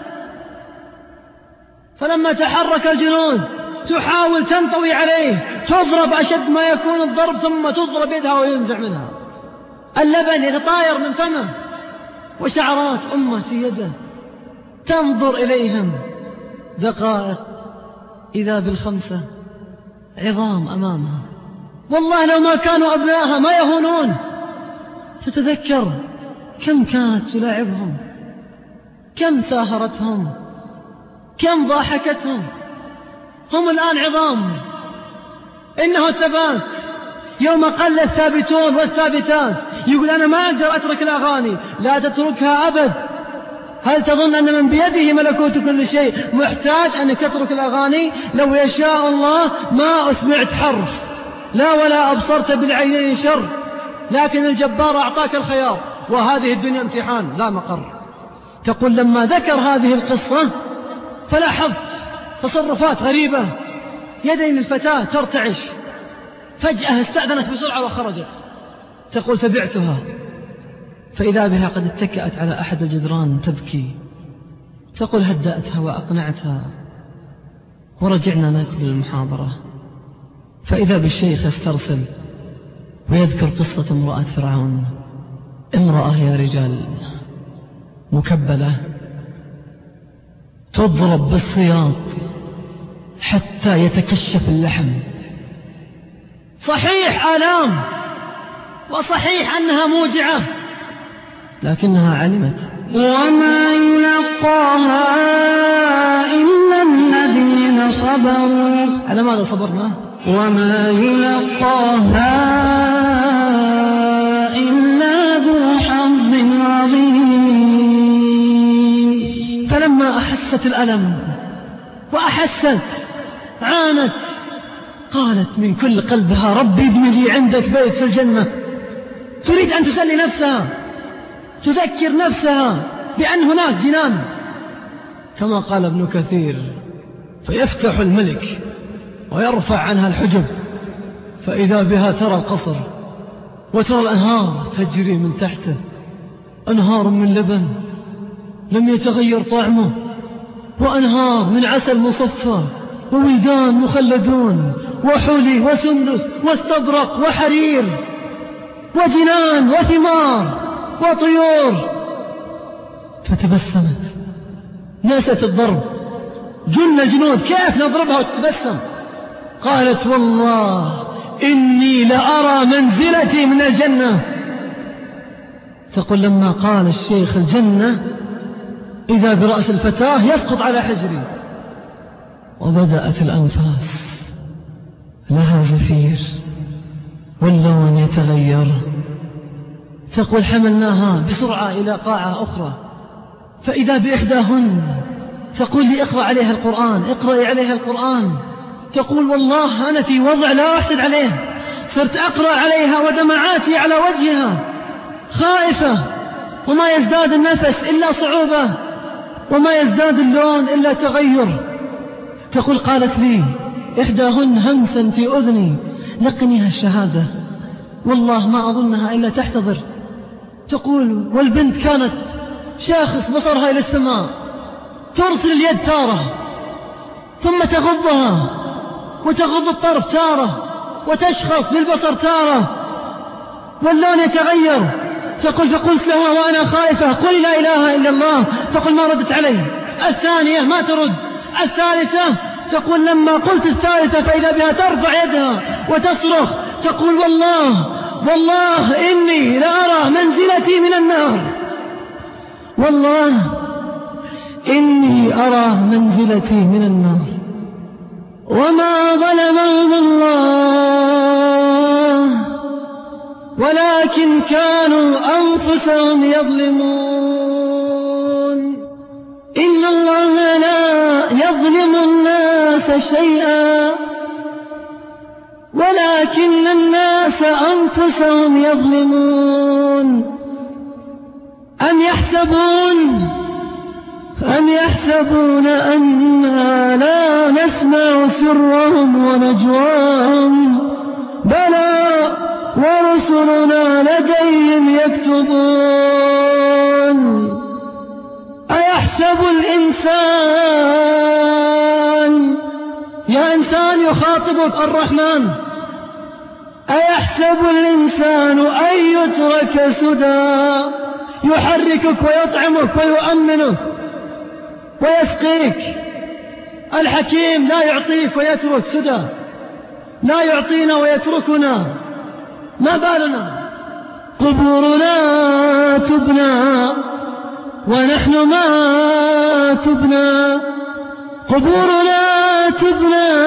فلما تحرك الجنود تحاول تنطوي عليه، تضرب أشد ما يكون الضرب، ثم تضرب يدها وينزع منها اللبن يتطاير من فمه، وشعرات أمه في يده تنظر إليهم. دقائق إذا بالخمسة عظام أمامها، والله لو ما كانوا أبنائها ما يهونون. تتذكر كم كانت تلاعبهم، كم ساهرتهم، كم ضاحكتهم. هم الآن عظام. إنه الثبات. يوم قل الثابتون والثابتات يقول أنا ما أقدر أترك الأغاني. لا تتركها أبد. هل تظن أن من بيده ملكوت كل شيء محتاج أنك تترك الأغاني؟ لو يشاء الله ما أسمعت حرف، لا ولا أبصرت بالعينين شر، لكن الجبار أعطاك الخيار، وهذه الدنيا امتحان لا مقر. تقول لما ذكر هذه القصة فلاحظت تصرفات غريبة. يدين الفتاة ترتعش، فجأة استأذنت بسرعة وخرجت. تقول تبعتها فإذا بها قد اتكأت على أحد الجدران تبكي. تقول هدأتها وأقنعتها ورجعنا نكمل المحاضرة. فإذا بالشيخ يسترسل ويذكر قصة امرأة فرعون. امرأة يا رجال مكبلة تضرب بالسياط حتى يتكشف اللحم. صحيح آلام، وصحيح أنها موجعة، لكنها علمت. وما يلقاها إلا الذين صبروا. على ماذا صبرنا؟ وما يلقاها إلا ذو حظ عظيم. فلما أحست الألم وأحست عانت، قالت من كل قلبها ربي ابن لي عندك بيت في الجنة. تريد أن تسلي نفسها، تذكر نفسها بأن هناك جنان، كما قال ابن كثير فيفتح الملك ويرفع عنها الحجب، فإذا بها ترى القصر وترى الأنهار تجري من تحته، أنهار من لبن لم يتغير طعمه، وأنهار من عسل مصفى، وولدان مخلدون، وحلي وسندس واستبرق وحرير، وجنان وثمار وطيور. فتبسمت، نست الضرب، جن الجنود كيف نضربها وتتبسم. قالت والله إني لأرى منزلتي من الجنة. تقول لما قال الشيخ الجنة إذا برأس الفتاة يسقط على حجري، وبدأت الأنفاس لها زفير واللون يتغير. تقول حملناها بسرعة إلى قاعة أخرى، فإذا بإحداهن تقول لي اقرأ عليها القرآن، اقرأي عليها القرآن. تقول والله أنا في وضع لا أحسد عليه، صرت أقرأ عليها ودمعاتي على وجهها، خائفة، وما يزداد النفس إلا صعوبة، وما يزداد اللون إلا تغير. تقول قالت لي إحداهن همسا في أذني لقنيها الشهادة، والله ما أظنها إلا تحتضر. تقول والبنت كانت شاخص بصرها إلى السماء، ترسل اليد تارة ثم تغضها وتغض الطرف تارة وتشخص بالبصر تارة، واللون يتغير. تقول فقلت لها وأنا خائفة قل لا إله إلا الله. تقول ما ردت علي. الثانية ما ترد. الثالثة تقول لما قلت الثالثة فإذا بها ترفع يدها وتصرخ. تقول والله والله إني لأرى منزلتي من النار، والله إني أرى منزلتي من النار. وما ظلمهم الله ولكن كانوا أنفسهم يظلمون. إن الله لا يظلم الناس شيئا ولكن الناس أنفسهم يظلمون. أم يحسبون أم يحسبون أنا لا نسمع سرهم ونجواهم بلى ورسلنا لديهم يكتبون أيحسب الإنسان يا إنسان يخاطبك الرحمن أيحسب الإنسان أن يترك سدى يحركك ويطعمك ويؤمنك ويسقيك الحكيم لا يعطيك ويترك سدى لا يعطينا ويتركنا ما بالنا قبورنا تبنى ونحن ما تبنى قبورنا تبنى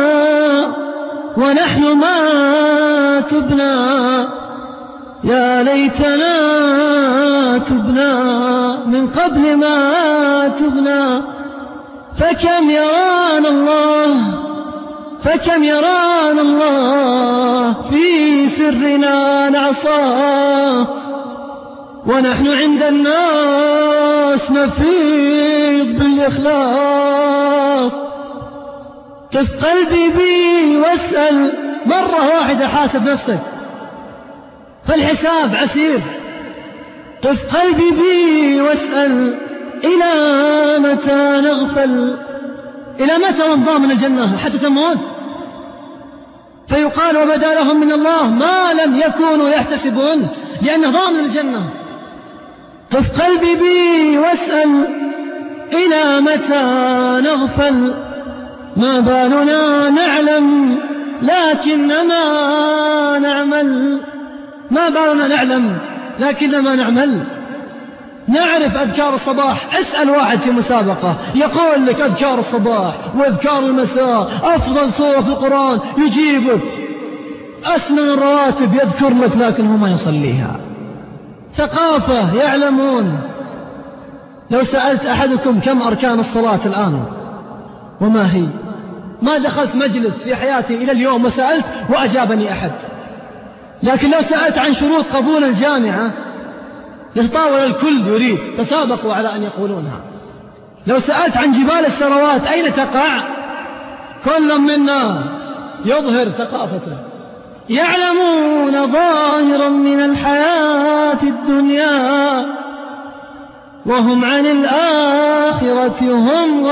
ونحن ما تبنى يا ليتنا تبنى من قبل ما تبنى فكم يرانا الله فكم يرانا الله في سرنا نعصاه ونحن عند الناس نفيض بالإخلاص قف قلبي بي واسأل مرة واحدة حاسب نفسك فالحساب عسير قف قلبي بي واسأل إلى متى نغفل إلى متى ننضى من الجنة حتى تموت فيقال وبدا لهم من الله ما لم يكونوا يحتسبون لأنه ضامن الجنة قف قلبي بي واسأل إلى متى نغفل ما بالنا نعلم لكنما نعمل ما بالنا نعلم لكنما نعمل نعرف أذكار الصباح اسأل واحد في مسابقة يقول لك أذكار الصباح وأذكار المساء أفضل سورة في القرآن يجيبك أسمن الرواتب يذكر لك لكن هو ما يصليها ثقافة يعلمون لو سألت أحدكم كم أركان الصلاة الآن وما هي ما دخلت مجلس في حياتي إلى اليوم وسألت وأجابني أحد لكن لو سألت عن شروط قبول الجامعة يتطاول الكل يريد تسابقوا على أن يقولونها لو سألت عن جبال الثروات أين تقع كل منا يظهر ثقافته يعلمون ظاهرا من الحياة الدنيا وهم عن الآخرة هم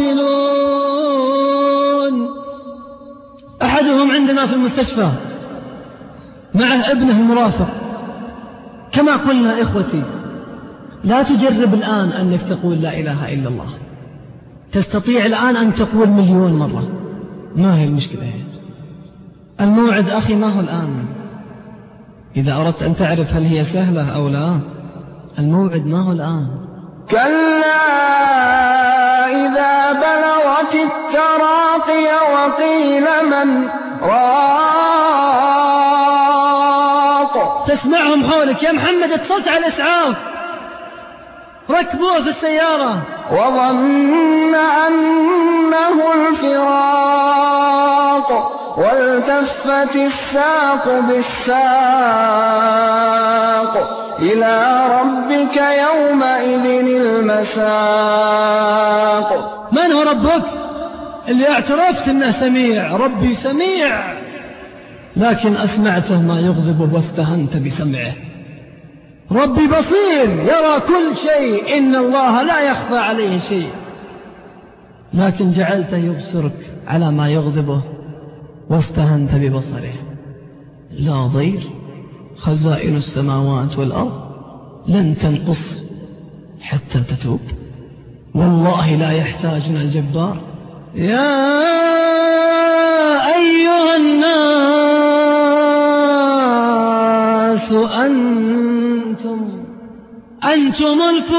غافلون أحدهم عندنا في المستشفى مع ابنه المرافق كما قلنا إخوتي لا تجرب الآن أنك تقول لا إله إلا الله تستطيع الآن أن تقول مليون مرة ما هي المشكلة هي. الموعد أخي ما هو الآن إذا أردت أن تعرف هل هي سهلة أو لا الموعد ما هو الآن كلا إذا بلغت التراقي وقيل من راق تسمعهم حولك يا محمد اتصلت على الإسعاف ركبوه في السيارة وظن أنه الفراق والتفت الساق بالساق إلى ربك يومئذ المساق من هو ربك اللي اعترفت أنه سميع ربي سميع لكن أسمعته ما يغضبه واستهنت بسمعه ربي بصير يرى كل شيء إن الله لا يخفى عليه شيء لكن جعلته يبصرك على ما يغضبه واستهنت ببصره لا ضير خزائن السماوات والأرض لن تنقص حتى تتوب والله لا يحتاجنا الجبار يا أيها الناس أنتم أنتم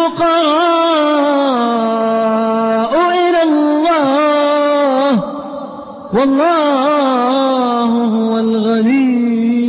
الفقراء إلى الله والله هو الغني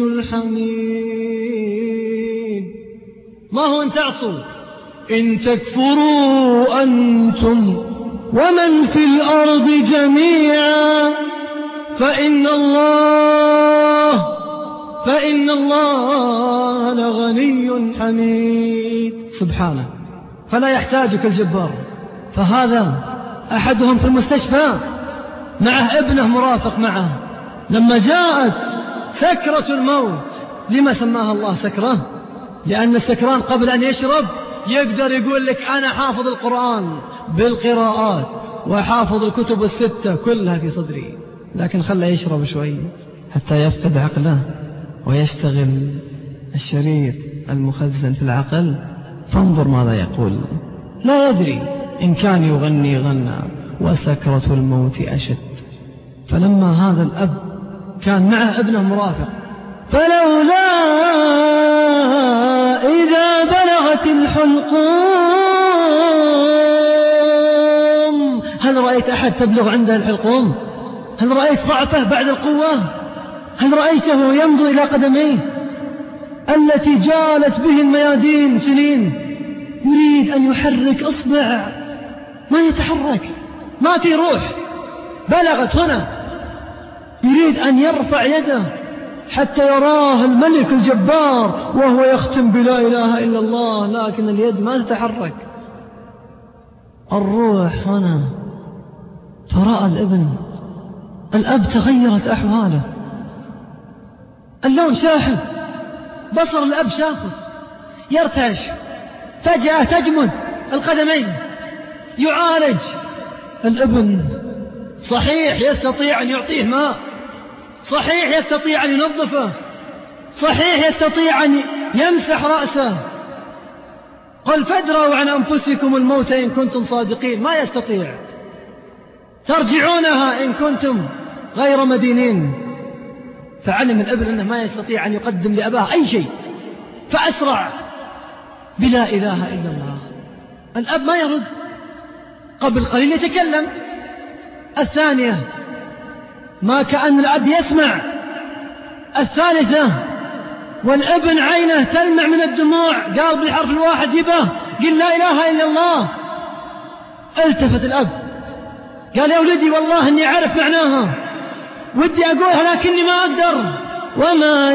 الحميد ما هو أن تعصوا إن تكفروا أنتم ومن في الأرض جميعا فإن الله فإن الله لغني حميد سبحانه فلا يحتاجك الجبار فهذا أحدهم في المستشفى معه ابنه مرافق معه، لما جاءت سكرة الموت، لما سماها الله سكرة؟ لأن السكران قبل أن يشرب يقدر يقول لك أنا حافظ القرآن بالقراءات وحافظ الكتب الستة كلها في صدري، لكن خلى يشرب شوي حتى يفقد عقله ويشتغل الشريط المخزن في العقل، فانظر ماذا يقول. لا يدري إن كان يغني غنى وسكرة الموت أشد. فلما هذا الأب كان معه ابنه مرافق، فلولا إذا بلغت الحلقوم، هل رأيت أحد تبلغ عنده الحلقوم؟ هل رأيت ضعفه بعد القوة؟ هل رأيته يمضي إلى قدميه التي جالت به الميادين سنين، يريد أن يحرك إصبع ما يتحرك، ما في روح، بلغت هنا، يريد أن يرفع يده حتى يراه الملك الجبار وهو يختم بلا إله إلا الله، لكن اليد ما تتحرك، الروح هنا. فرأى الابن، الأب تغيرت أحواله، اللون شاحب، بصر الأب شاخص، يرتعش، فجأة تجمد القدمين، يعالج الابن. صحيح يستطيع أن يعطيه ماء، صحيح يستطيع أن ينظفه، صحيح يستطيع أن يمسح رأسه، قل فادروا عن أنفسكم الموت إن كنتم صادقين، ما يستطيع، ترجعونها إن كنتم غير مدينين. فعلم الابن أنه ما يستطيع أن يقدم لأباه أي شيء، فأسرع بلا إله إلا الله. الأب ما يرد، قبل قليل يتكلم، الثانية ما كأن الأب يسمع، الثالثة والابن عينه تلمع من الدموع، قال بالحرف الواحد يبه، قل لا إله إلا الله. التفت الأب قال يا ولدي والله إني أعرف معناها، ودي أقولها لكني ما أقدر. وما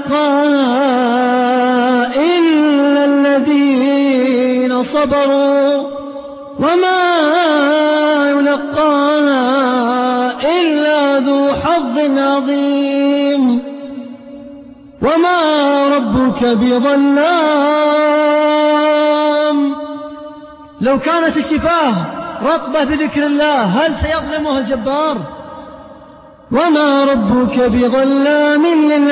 يلقاها إلا الذين صبروا، وما يلقاها إلا ذو حظ عظيم، وما ربك بظلام. لو كانت الشفاه رطبة بذكر الله هل سيظلمها الجبار؟ وما ربك بظلام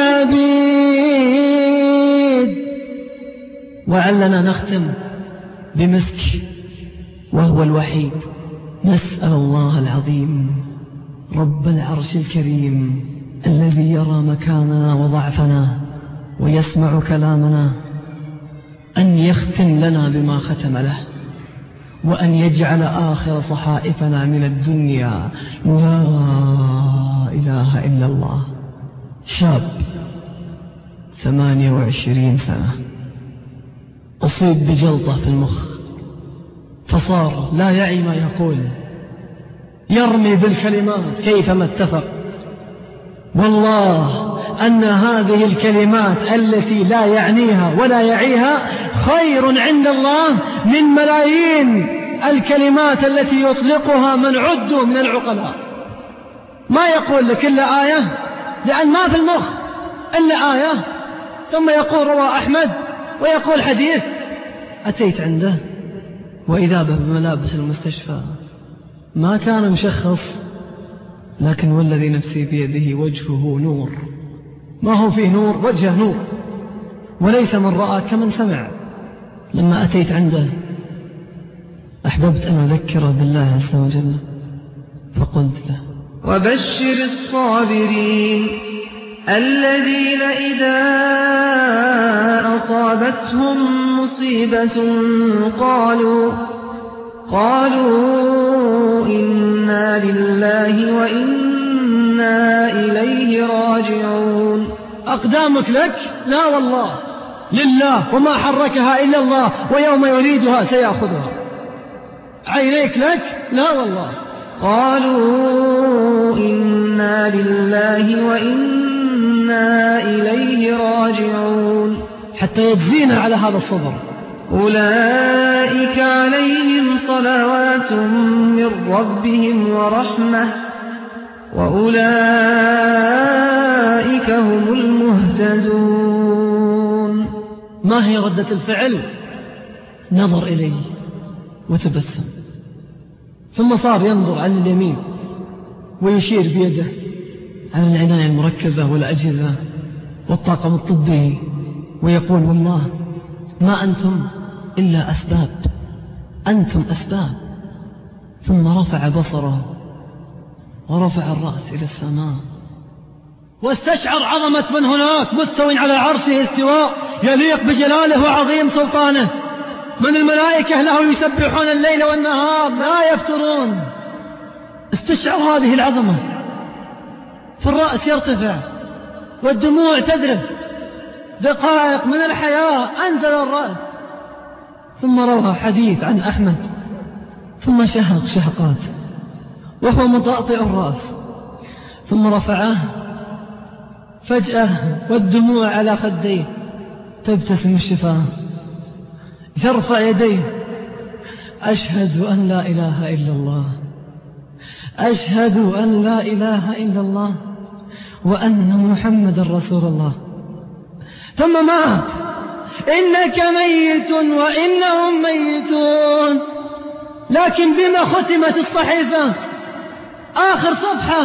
للعبيد. وعلنا نختم بمسك وهو الوحيد. نسأل الله العظيم رب العرش الكريم الذي يرى مكاننا وضعفنا ويسمع كلامنا أن يختم لنا بما ختم له، وأن يجعل آخر صحائفنا من الدنيا لا إله إلا الله. شاب ثمانية وعشرين سنة أصيب بجلطة في المخ، فصار لا يعي ما يقول، يرمي بالكلمات كيفما اتفق. والله أن هذه الكلمات التي لا يعنيها ولا يعيها خير عند الله من ملايين الكلمات التي يطلقها من عدوا من العقلاء. ما يقول لك إلا آية، لأن ما في المخ إلا آية، ثم يقول روى أحمد ويقول حديث. أتيت عنده وإذا به بملابس المستشفى، ما كان مشخص، لكن والذي نفسي بيده وجهه نور، ما هو فيه نور، وجهه نور، وليس من رأى كمن سمع. لما أتيت عنده أحببت أن أذكره بالله عز وجل، فقلت له: وبشر الصابرين الذين إذا أصابتهم مصيبة قالوا قالوا إنا لله وإنا إليه راجعون. أقدامك لك؟ لا والله لله، وما حركها إلا الله، ويوم يريدها سيأخذها. عينيك لك؟ لا والله. قالوا إنا لله وإنا إليه راجعون. حتى يجزينا على هذا الصبر أولئك عليهم صلوات من ربهم ورحمة وأولئك هم المهتدون. ما هي ردة الفعل؟ نظر إليه وتبسم، ثم صار ينظر عن اليمين ويشير بيده على العناية المركزة والأجهزة والطاقم الطبي ويقول والله ما أنتم إلا أسباب، أنتم أسباب. ثم رفع بصره ورفع الرأس إلى السماء واستشعر عظمة من هناك مستو على عرشه استواء يليق بجلاله وعظيم سلطانه. من الملائكة له يسبحون الليل والنهار لا يفترون. استشعر هذه العظمة، فالرأس يرتفع والدموع تذرف. دقائق من الحياة أنزل الرأس، ثم روى حديث عن أحمد، ثم شهق شهقات وهو مطأطئ الرأس، ثم رفعه فجأة والدموع على خديه، تبتسم الشفاه، يرفع يديه: أشهد أن لا إله إلا الله، أشهد أن لا إله إلا الله وأن محمد رسول الله. ثم مات. إنك ميت وإنهم ميتون. لكن بما ختمت الصحيفة؟ آخر صفحة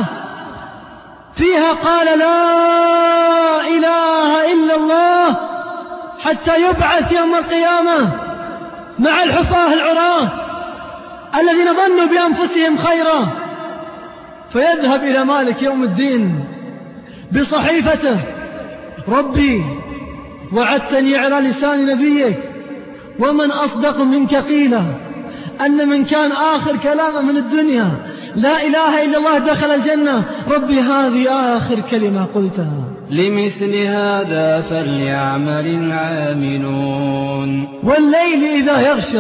فيها قال لا إله إلا الله حتى يبعث يوم القيامة مع الحفاة العراة الذين ظنوا بأنفسهم خيرا، فيذهب إلى مالك يوم الدين بصحيفته: ربي وعدتني على لسان نبيك ومن أصدق منك قيلا أن من كان آخر كلامه من الدنيا لا إله إلا الله دخل الجنة. ربي هذه آخر كلمة قلتها. لمثل هذا فليعمل العاملون. والليل إذا يغشى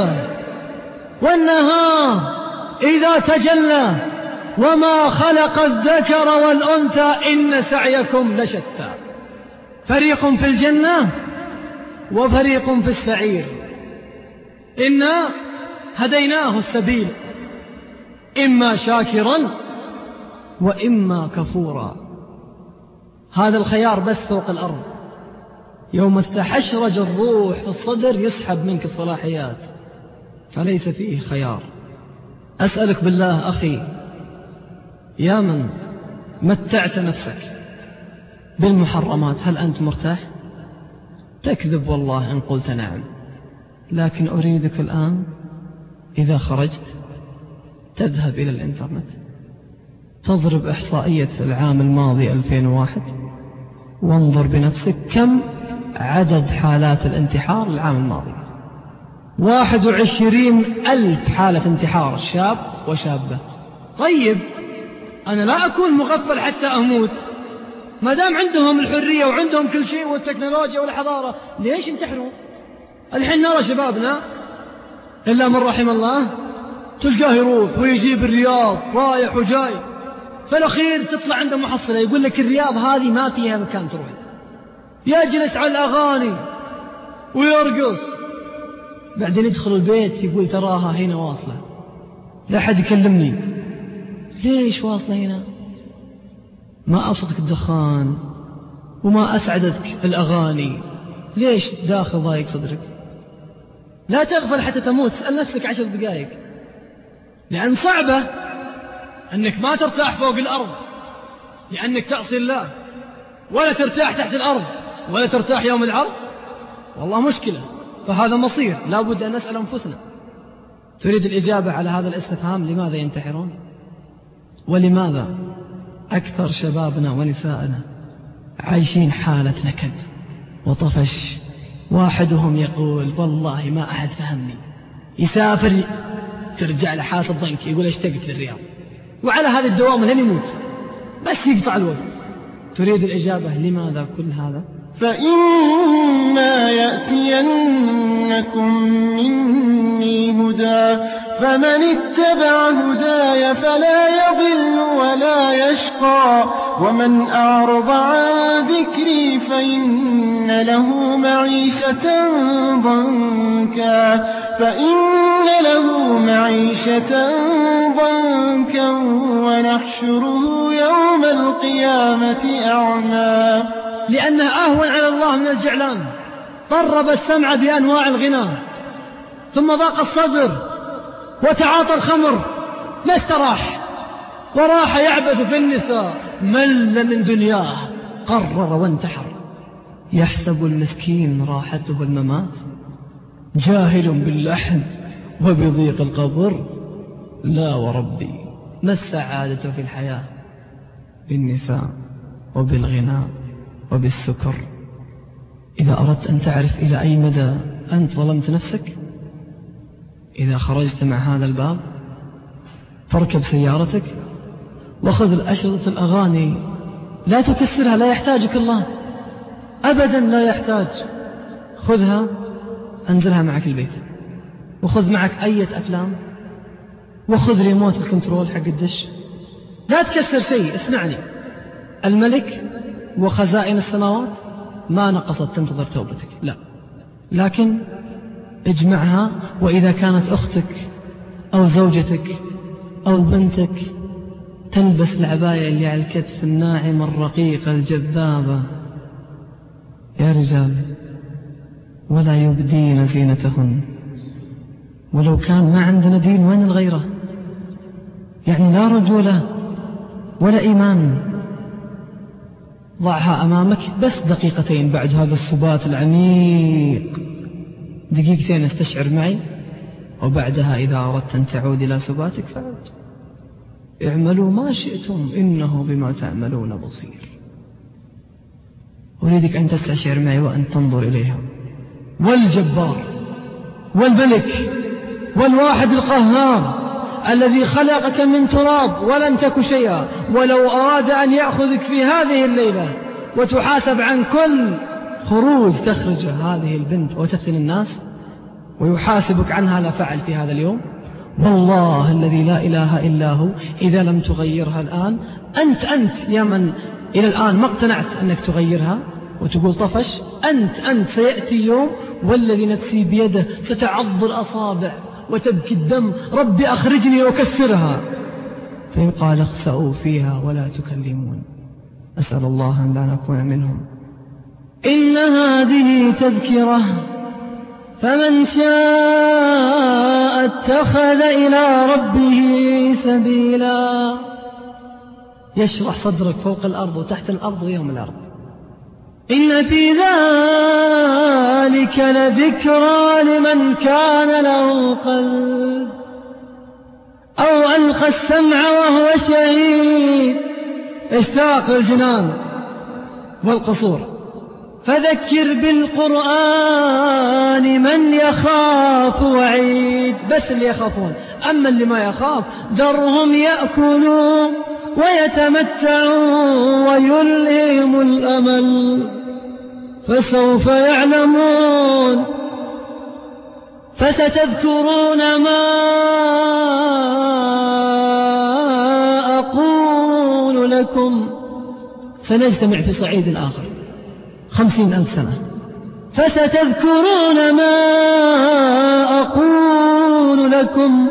والنهار إذا تجلى وما خلق الذكر والأنثى إن سعيكم لشتى. فريق في الجنة وفريق في السعير. إنا هديناه السبيل إما شاكرا وإما كفورا. هذا الخيار بس فوق الأرض. يوم استحشرج الروح في الصدر يسحب منك الصلاحيات، فليس فيه خيار. أسألك بالله أخي، يا من متعت نفسك بالمحرمات، هل أنت مرتاح؟ تكذب والله إن قلت نعم. لكن أريدك الآن إذا خرجت تذهب إلى الإنترنت، تضرب إحصائية العام الماضي ألفين وواحد وانظر بنفسك كم عدد حالات الانتحار العام الماضي. واحد وعشرين ألف حالة انتحار، شاب وشابة. طيب أنا لا أكون مغفل حتى أموت، ما دام عندهم الحرية وعندهم كل شيء والتكنولوجيا والحضارة، ليش ينتحرون؟ الحين نرى شبابنا إلا من رحم الله تلقاه يروح ويجيب الرياض رايح وجاي، فالأخير تطلع عنده محصلة يقول لك الرياض هذه ما فيها مكان تروح، يجلس على الأغاني ويرقص، بعدين يدخل البيت يقول تراها هنا واصلة، لا أحد يكلمني. ليش واصلة هنا؟ ما أبسطك الدخان وما أسعدتك الأغاني، ليش داخل ضايق صدرك؟ لا تغفل حتى تموت. اسأل نفسك عشر دقائق، لأن صعبة أنك ما ترتاح فوق الأرض لأنك تعصي الله، ولا ترتاح تحت الأرض، ولا ترتاح يوم العرض. والله مشكلة. فهذا مصير لا بد أن نسأل أنفسنا. تريد الإجابة على هذا الاستفهام؟ لماذا ينتحرون؟ ولماذا أكثر شبابنا ونسائنا عايشين حالة نكد وطفش؟ واحدهم يقول والله ما أحد فهمني، يسافر ترجع لحالة الضنك يقول اشتقت للرياض، وعلى هذه الدوام لن يموت بس يقطع الوقت. تريد الإجابة لماذا كل هذا؟ فإما يأتينكم مني هدى فمن اتبع هداي فلا يضل ولا يشقى ومن أعرض عن ذكري فإن له معيشة ضنكا فإن له معيشة ضنكا ونحشره يوم القيامة أعمى لأنه أهون على الله من الجعلان. طرب السمع بأنواع الغنى ثم ضاق الصدر وتعاطى الخمر ما استراح وراح يعبث في النساء مل من دنياه قرر وانتحر. يحسب المسكين راحته الممات جاهل باللحد وبضيق القبر لا وربي ما السعادة في الحياة بالنساء وبالغنى وبالسكر. إذا أردت أن تعرف إلى أي مدى أنت ظلمت نفسك إذا خرجت مع هذا الباب فاركب سيارتك وخذ الأشرطة الأغاني لا تكسرها لا يحتاجك الله أبدا لا يحتاج. خذها أنزلها معك البيت وخذ معك أية أفلام وخذ ريموت الكنترول حق الدش لا تكسر شيء. اسمعني الملك وخزائن السماوات ما نقصت تنتظر توبتك لا لكن اجمعها وإذا كانت أختك أو زوجتك أو بنتك تلبس العباية اللي على الكتف الناعمة الرقيقة الجذابة يا رجال ولا يبدين زينتهن ولو كان ما عندنا دين وين الغيرة يعني لا رجولة ولا إيمان. ضعها أمامك بس دقيقتين بعد هذا السبات العميق دقيقتين استشعر معي وبعدها إذا أردت أن تعود إلى سباتك فعود. اعملوا ما شئتم إنه بما تعملون بصير. أريدك أن تستشعر معي وأن تنظر إليها. والجبار والملك والواحد القهار الذي خلقك من تراب ولم تك شيئا ولو أراد أن يأخذك في هذه الليلة وتحاسب عن كل خروج تخرج هذه البنت وتفتن الناس ويحاسبك عنها لا فعل في هذا اليوم والله الذي لا إله إلا هو إذا لم تغيرها الآن أنت أنت يا من إلى الآن ما اقتنعت أنك تغيرها وتقول طفش أنت أنت سيأتي يوم والذي نفسي بيده ستعض الأصابع وتبكي الدم ربي أخرجني وكسرها فيقال اخسأوا فيها ولا تكلمون. أسأل الله أن لا نكون منهم. إن هذه تذكرة فمن شاء اتخذ إلى ربه سبيلا. يشرح صدرك فوق الأرض وتحت الأرض ويوم الأرض. إن في ذلك لذكرى لمن كان له قلب أو ألقى السمع وهو شهيد. اشتاق الجنان والقصور. فذكر بالقرآن من يخاف وعيد. بس اللي يخافون أما اللي ما يخاف ذرهم يأكلوا ويتمتعوا ويلههم الأمل فسوف يعلمون. فستذكرون ما أقول لكم. سنجتمع في صعيد آخر خمسين ألف سنة. فستذكرون ما أقول لكم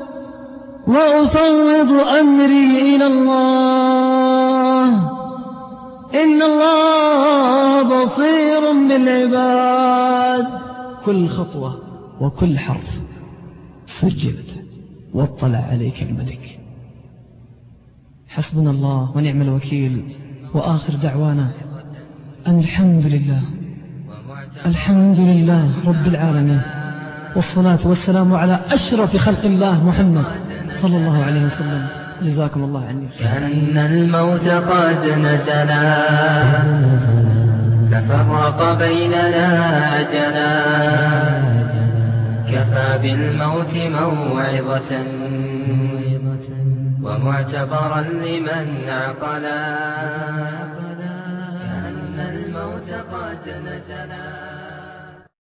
وأفوض أمري إلى الله إن الله بصير بالعباد. كل خطوة وكل حرف سجلت واطلع عليك الملك. حسبنا الله ونعم الوكيل. وآخر دعوانا أن الحمد لله الحمد لله رب العالمين والصلاة والسلام على أشرف خلق الله محمد صلى الله عليه وسلم. جزاكم الله عني. كأن الموت قد نزلا ففرق بيننا أجلا كفى بالموت موعظة ومعتبرا لمن عقلا. كأن الموت الموت قد نزلا